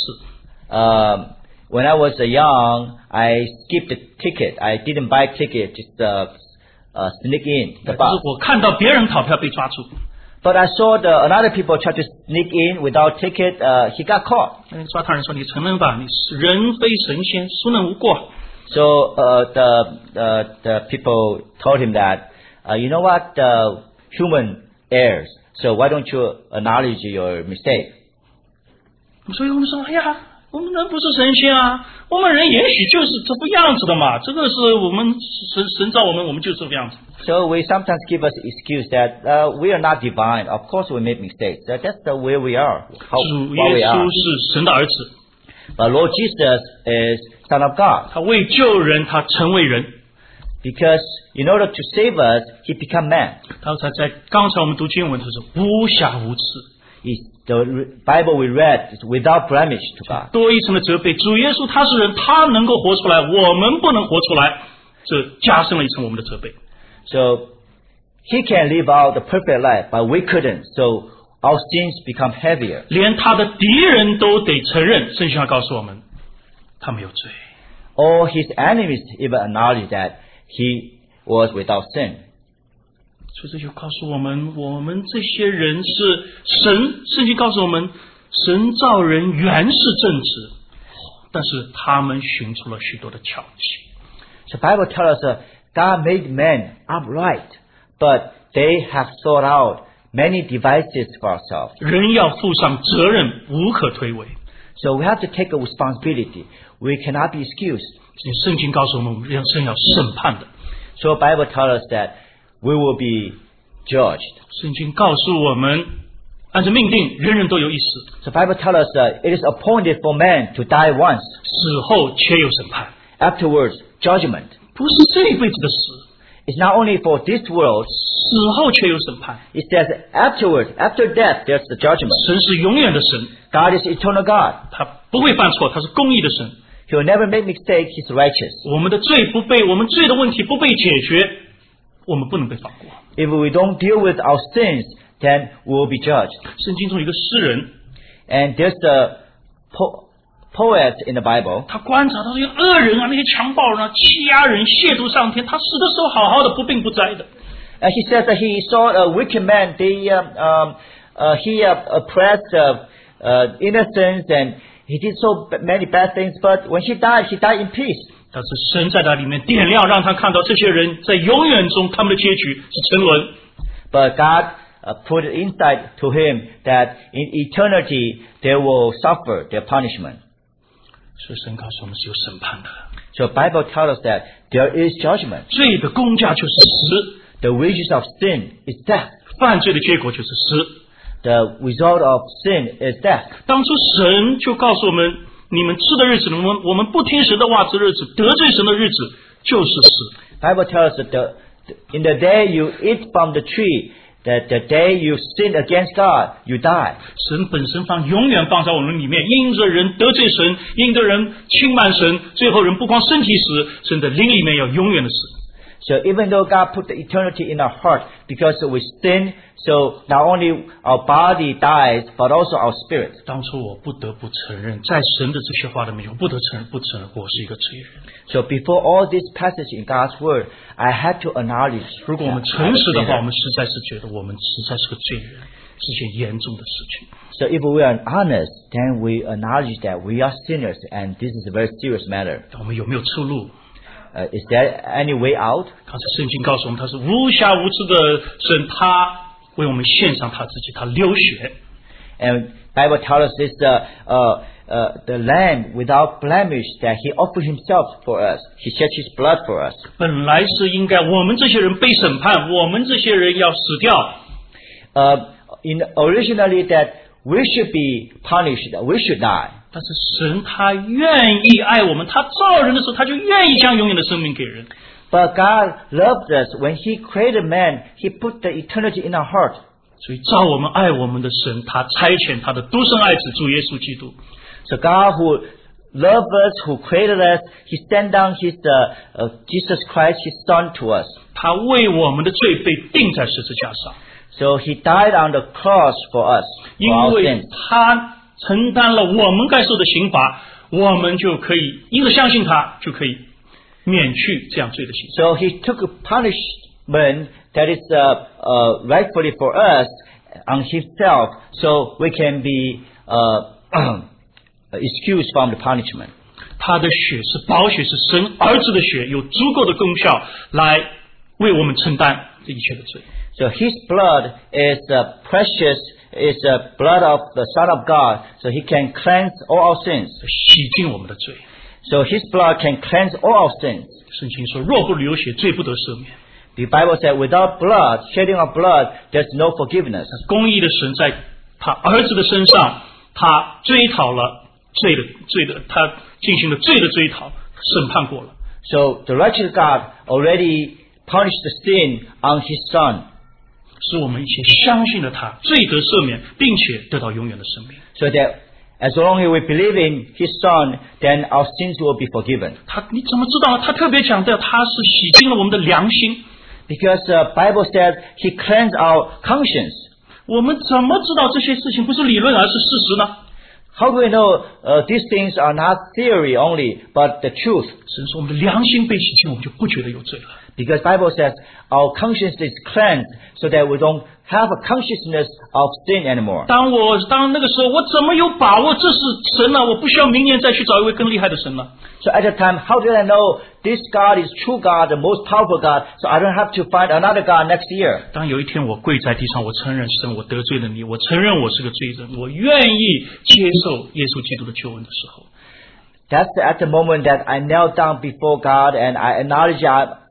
Um, when I was uh, young, I skipped the ticket. I didn't buy ticket, just uh, uh, sneak in the 可 bus. 是我看到别人逃票被抓住， But I saw the another people try to sneak in without ticket. Uh, he got caught. 那个抓他人说：“你承认吧，你是人非神仙，孰能无过？” So uh, the, the the people told him that, uh, you know what, the human errs. So why don't you acknowledge your mistake? 所以我们说：“哎呀，我们人不是神仙啊，我们人也许就是这副样子的嘛。这个是我们神神造我们，我们就这个样子。” So we sometimes give us excuse that uh, we are not divine. Of course we make mistakes. That, that's the way we are. How, 主 what we 耶 are. 稣是神的儿子， But Lord Jesus is Son of God. 他为救人，他成为人。 Because in order to save us, He became man. 他才在刚才我们读经文，他说无瑕无疵， He's, the Bible we read is without blemish to God. 多一层的责备。主耶稣他是人，他能够活出来，我们不能活出来，这加深了一层我们的责备。 So He can live out the perfect life, but we couldn't. So our sins become heavier. 连他的敌人都得承认，圣经上告诉我们，他没有罪。 All His enemies even acknowledge that He was without sin. 所以这就告诉我们，我们这些人是神。圣经告诉我们，神造人原是正直，但是他们寻出了许多的巧计。 The Bible tells us uh, God made men upright, but they have thought out many devices for ourselves. 人要负上责任，无可推诿。 So we have to take a responsibility. We cannot be excused. 圣经告诉我们，我们人生要审判的。 So the Bible tells us that we will be judged. 圣经告诉我们， 按照命定，人人都有一死。 So Bible tells us uh, it is appointed for man to die once. 死后且有审判， Afterwards, judgment. 不是这一辈子的死， It's not only for this world. 死后却有审判。 It says afterwards, after death, there's the judgment. 神是永远的神， God is eternal God. 他不会犯错，他是公义的神。 He will never make mistake. He's righteous. 我们的罪不被我们罪的问题不被解决，我们不能被放过。 If we don't deal with our sins, then we will be judged. 圣经中有一个诗人， And there's the po- poet in the Bible. 他观察到这些恶人啊，那些强暴人啊，欺压人、亵渎上天，他死的时候好好的，不病不灾的。 And he says that he saw a wicked man. They, um, um, uh, he uh, oppressed uh, uh, innocents and he did so many bad things. But when he died, he died in peace. 但是神在他里面点亮，让他看到这些人在永远中他们的结局是沉沦。 But God uh, put insight to him that in eternity they will suffer their punishment. 所以神告诉我们是有审判的， So Bible tells us that there is judgment. 罪的工价就是死， The wages of sin is death. 犯罪的结果就是死。 The result of sin is death. 当初神就告诉我们，你们吃的日子，我们我们不听神的话之日子，得罪神的日子就是死。 Bible tells us that the, in the day you eat from the tree, that the day you sin against God, you die. 神本身放永远放在我们里面，因着人得罪神，因着人轻慢神，最后人不光身体死，神的灵里面要永远的死。 So even though God put the eternity in our heart, because we sin, so not only our body dies, but also our spirit. 当初我不得不承认，在神的这些话里面，我不得承认，不承认我是一个罪人。 So before all this passage in God's word, I had to acknowledge. 如果我们 that 诚 I'm a 实的话， sinner. 我们实在是觉得我们实在是个罪人，是件严重的事情。 So if we are honest, then we acknowledge that we are sinners, and this is a very serious matter. 我们有没有出路？ Uh, is there any way out? 刚才圣经告诉我们，他是无瑕无疵的神，他为我们献上他自己，他流血。 And Bible tells us this uh, uh, uh, the Lamb without blemish that He offered Himself for us. He shed His blood for us. 本来是应该我们这些人被审判，我们这些人要死掉。 Uh, in originally that we should be punished, that we should die. 但是神他愿意爱我们，他造人的时候他就愿意将永远的生命给人。 But God loved us. When He created man, He put the eternity in our heart. 所以造我们爱我们的神，他差遣他的独生爱子主耶稣基督。 So God who loved us, who created us, He sent down His uh, uh, Jesus Christ, His Son, to us. 他为我们的罪被钉在十字架上， So He died on the cross for us, for 因 our 为 sins. 他承担了我们该受的刑罚，我们就可以因着相信他，就可以免去这样罪的刑罚。 So He took a punishment that is uh, uh, rightfully for us on Himself, so we can be uh, excused from the punishment. 他的血是宝血，是神儿子的血，有足够的功效来为我们承担这一切的罪。 So His blood is uh, precious, is the blood of the Son of God, so He can cleanse all our sins. 洗净我们的罪。 So His blood can cleanse all our sins. 圣经说，若不流血，罪不得赦免。 The Bible said, without blood, shedding of blood, there's no forgiveness. 公义的神在他儿子的身上，他追讨了罪的罪的，他进行了罪的追讨，审判过了。 So the righteous God already punished the sin on His Son. 使我们一切相信了他，罪得赦免，并且得到永远的生命。 So that as long as we believe in His Son, then our sins will be forgiven. 他你怎么知道呢？他特别强调，他是洗净了我们的良心。 Because the Bible says He cleansed our conscience. 我们怎么知道这些事情不是理论而是事实呢？ How do we know uh, these things are not theory only, but the truth? 神说我们的良心被洗净，我们就不觉得有罪了。 Because Bible says our conscience is cleansed so that we don't have a consciousness of sin anymore. 当我当那个时候，我怎么有把握这是神呢？我不需要明年再去找一位更厉害的神了。 So at that time, how did I know this God is true God, the most powerful God, so I don't have to find another God next year? 当有一天我跪在地上，我承认神，我得罪了你，我承认我是个罪人，我愿意接受耶稣基督的救恩的时候， That's at the moment that I knelt down before God and I acknowledge I,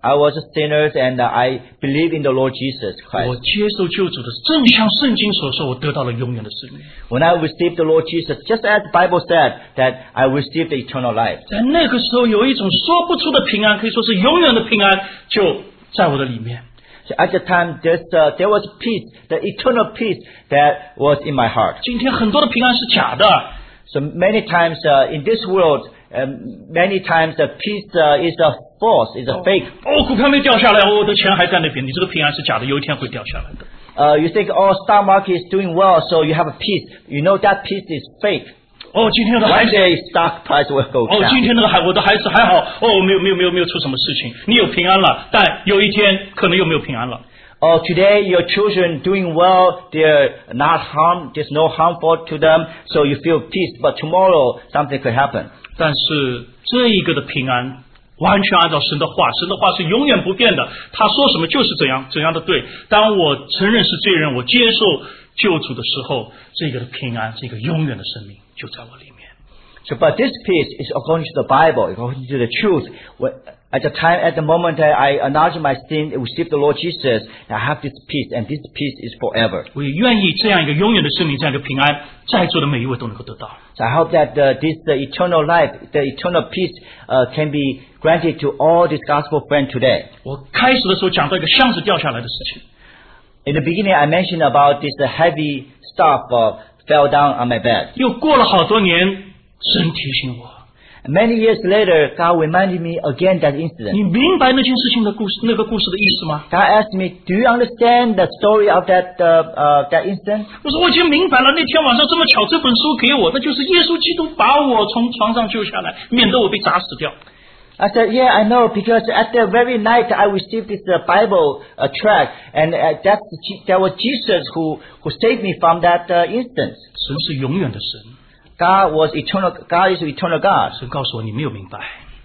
I was a sinner and I believe in the Lord Jesus 我 Christ. 接受救主的，正像圣经所说，我得到了永远的生命。 When I received the Lord Jesus, just as the Bible said that I received the eternal life. 在那个时候，有一种说不出的平安，可以说是永远的平安，就在我的里面。 So at the time, there's, uh, there was peace, the eternal peace that was in my heart. 今天很多的平安是假的， So many times uh, in this world, um, many times the peace uh, is a false, is a fake. 哦，股票没掉下来，哦我的钱还在那边，你这个平安是假的，有一天会掉下来的。 Uh, you think, oh, stock market is doing well, so you have a peace. You know that peace is fake. 哦，今天的孩 One 子， day stock price will go 哦，今 down. 天那个孩我的孩子还好，哦，没有没有没有没有出什么事情，你有平安了，但有一天可能又没有平安了。 Oh, today your children doing well, they're not harm, there's no harmful to them, so you feel peace. But tomorrow something could happen. 但是这一个的平安，完全按照神的话，神的话是永远不变的，他说什么就是怎样怎样的对。当我承认是罪人，我接受救主的时候，这个的平安，这个永远的生命就在我里面。 So, but this peace is according to the Bible, according to the truth. When, at the time, at the moment that I acknowledge my sin, receive the Lord Jesus, I have this peace, and this peace is forever. 我也愿意这样一个永远的生命，这样一个平安，在座的每一位都能够得到。 So I hope that uh, this the eternal life, the eternal peace, uh, can be granted to all these gospel friends today. 我开始的时候讲到一个箱子掉下来的事情， In the beginning, I mentioned about this uh, heavy stuff uh, fell down on my bed. 又过了好多年，神提醒我， Many years later, God reminded me again that incident. 你明白那件事情的故事，那个故事的意思吗？ God asked me, "Do you understand the story of that uh, uh, that incident?" 我说我已经明白了，那天晚上这么巧，这本书给我，那就是耶稣基督把我从床上救下来，免得我被砸死掉。 I said, "Yeah, I know, because at the very night I received this uh, Bible uh, tract, and uh, that's that was Jesus who who saved me from that uh, instance." 神是永远的神， God was eternal. God is eternal God. 神告诉我你没有明白。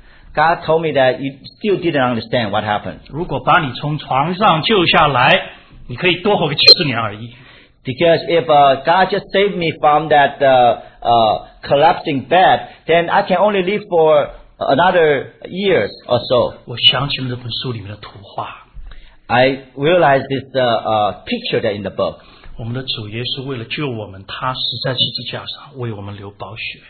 God told me that you still didn't understand what happened. 如果把你从床上救下来，你可以多活个几十年而已。 Because if uh, God just saved me from that uh, uh, collapsing bed, then I can only live for another years or so. 我想起了那本书里面的图画， I realized this uh, uh, picture that in the book. 我们的主耶稣为了救我们，他死在十字架上，为我们流宝血。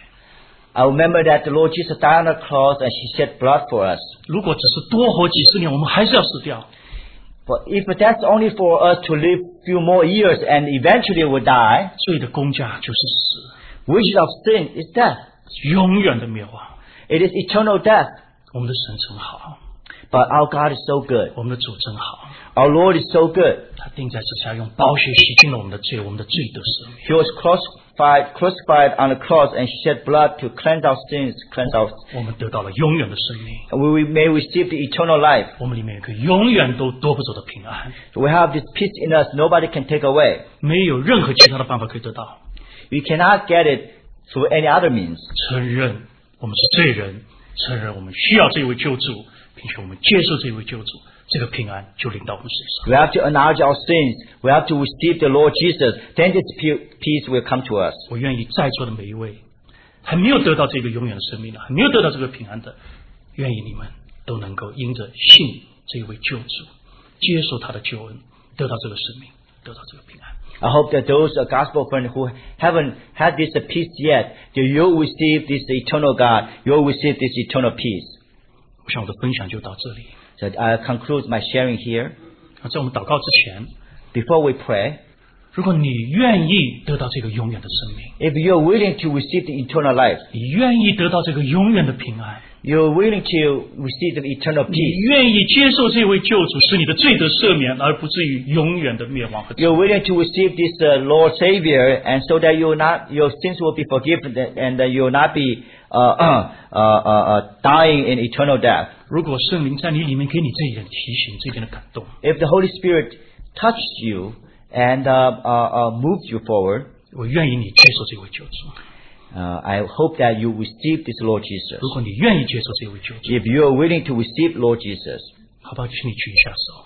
I remember that the Lord Jesus died on the cross and He shed blood for us. 如果只是多活几十年，我们还是要死掉。 But if that's only for us to live few more years and eventually we'll die, 罪的工价就是死， wages of sin is death. 永远的灭亡。 It is eternal death. 我们的神真好， But our God is so good. 我们的主真好， Our Lord is so good. 他钉在十字架，用宝血洗净了我们的罪，我们的罪得赦免。 He was crucified, crucified on the cross and shed blood to cleanse our sins, cleanse our. 我们得到了永远的生命， We may receive the eternal life. 我们里面有一个永远都夺不走的平安， We have this peace in us. Nobody can take away. 没有任何其他的办法可以得到。 We cannot get it through any other means. 承认我们是罪人，承认我们需要这位救主，并且我们接受这位救主，这个平安就临到我们身上。 We have to acknowledge our sins. We have to receive the Lord Jesus. Then this peace will come to us. 我愿意在座的每一位还没有得到这个永远的生命的，还没有得到这个平安的，愿意你们都能够因着信这位救主，接受他的救恩，得到这个生命，得到这个平安。 I hope that those uh, gospel friends who haven't had this uh, peace yet, that you'll receive this eternal God. You'll receive this eternal peace. 我想我的分享就到这里。 So I conclude my sharing here. 那在我们祷告之前， Before we pray, 如果你愿意得到这个永远的生命， if you're willing to receive the eternal life, 你愿意得到这个永远的平安， you're willing to receive the eternal 你 peace, 愿意接受这位救主，使你的罪得赦免，而不至于永远的灭亡和 you're willing to receive this uh, Lord Savior, and so that you not your sins will be forgiven and that you will not be uh, uh, uh, uh, dying in eternal death. 如果圣灵在你里面给你这一点提醒，这一点的感动， If the Holy Spirit touched you and uh, uh, uh, moved you forward, 我愿意你接受这位救主。 uh, I hope that you receive this Lord Jesus. 如果你愿意接受这位救主， If you are willing to receive Lord Jesus, 好不好？请你举一下手。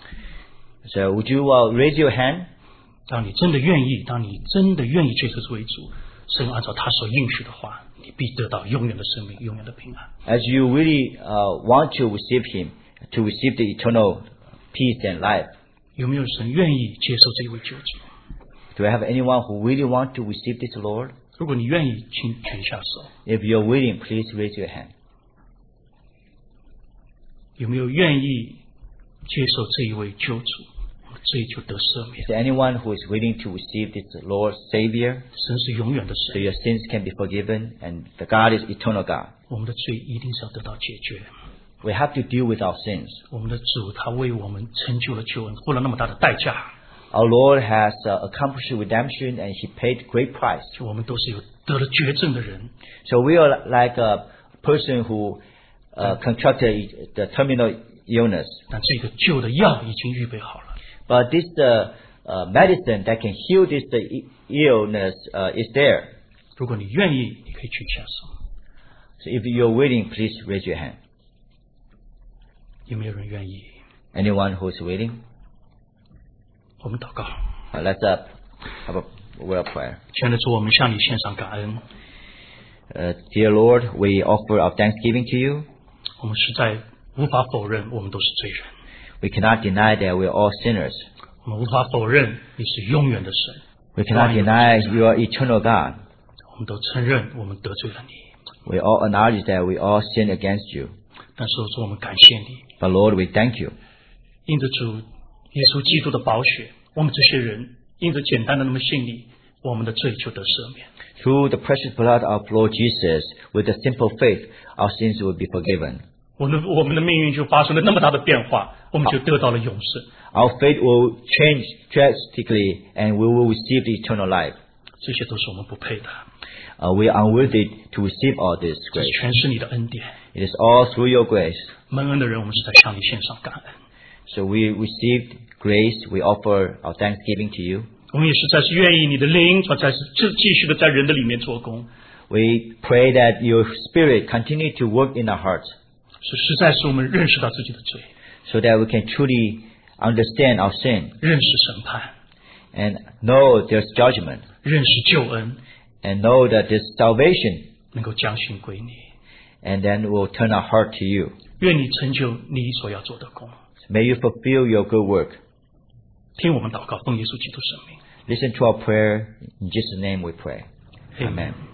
so would you uh, raise your hand? 当你真的愿意，当你真的愿意接受这位主，神按照他所应许的话，你必得到永远的生命，永远的平安。 As you really uh, want to receive Him, to receive the eternal peace and life. 有没有人愿意接受这一位救主？ Do I have anyone who really want to receive this Lord? 如果你愿意，请举下手。 If you're willing, please raise your hand. 有没有愿意接受这一位救主，罪就得赦免？ Is there anyone who is willing to receive this Lord Savior 神是永远的 so 神， your sins can be forgiven and the God is eternal God? 我们的罪一定是要得到解决。 We have to deal with our sins. 我们的主他为我们成就了救恩，付了那么大的代价， Our Lord has uh, accomplished redemption and He paid great price. 我们都是有得了绝症的人。 So we are like a person who uh, contracted the terminal illness. 但这个救的药已经预备好了。 But this uh, uh, medicine that can heal this uh, illness uh, is there. 如果你愿意，你可以举下手。 So if you're willing, please raise your hand. 有没有人愿意？ Anyone who is willing? 我们祷告。 Uh, let's uh, have a word of prayer. 亲爱的主，我们向你献上感恩。 Uh, dear Lord, we offer our thanksgiving to you. 我们实在无法否认，我们都是罪人。 We cannot deny that we are all sinners. 我们无法否认你是永远的神。 We cannot deny you are eternal God. 我们都承认我们得罪了你。 We all acknowledge that we all sin against you. 但是主，我们感谢你， But Lord, we thank you. 因着主耶稣基督的宝血，我们这些人因着简单的那么信你，我们的罪就得赦免。 Through the precious blood of Lord Jesus, with a simple faith, our sins will be forgiven. 我们我们的命运就发生了那么大的变化，我们就得到了永生。 Our fate will change drastically and we will receive the eternal life. 这些都是我们不配的， Uh, we are unworthy to receive all this 这 grace. 全是你的恩典。 It is all through your grace. 蒙恩的人，我们是在向你献上感恩。 So we received grace. We offer our thanksgiving to you. 我们也实在是愿意你的灵，才是继继续的在人的里面做工， We pray that your Spirit continue to work in our hearts 是实在使我们认识到自己的罪， so that we can truly understand our sin 认识审判， and know there's judgment 认识救恩， and know that there's salvation, 能够将心归你。 and then we'll turn our heart to you. 愿你成就你所要做的工。 May you fulfill your good work. 听我们祷告，奉耶稣基督圣名。 Listen to our prayer. In Jesus' name we pray. Amen. Amen.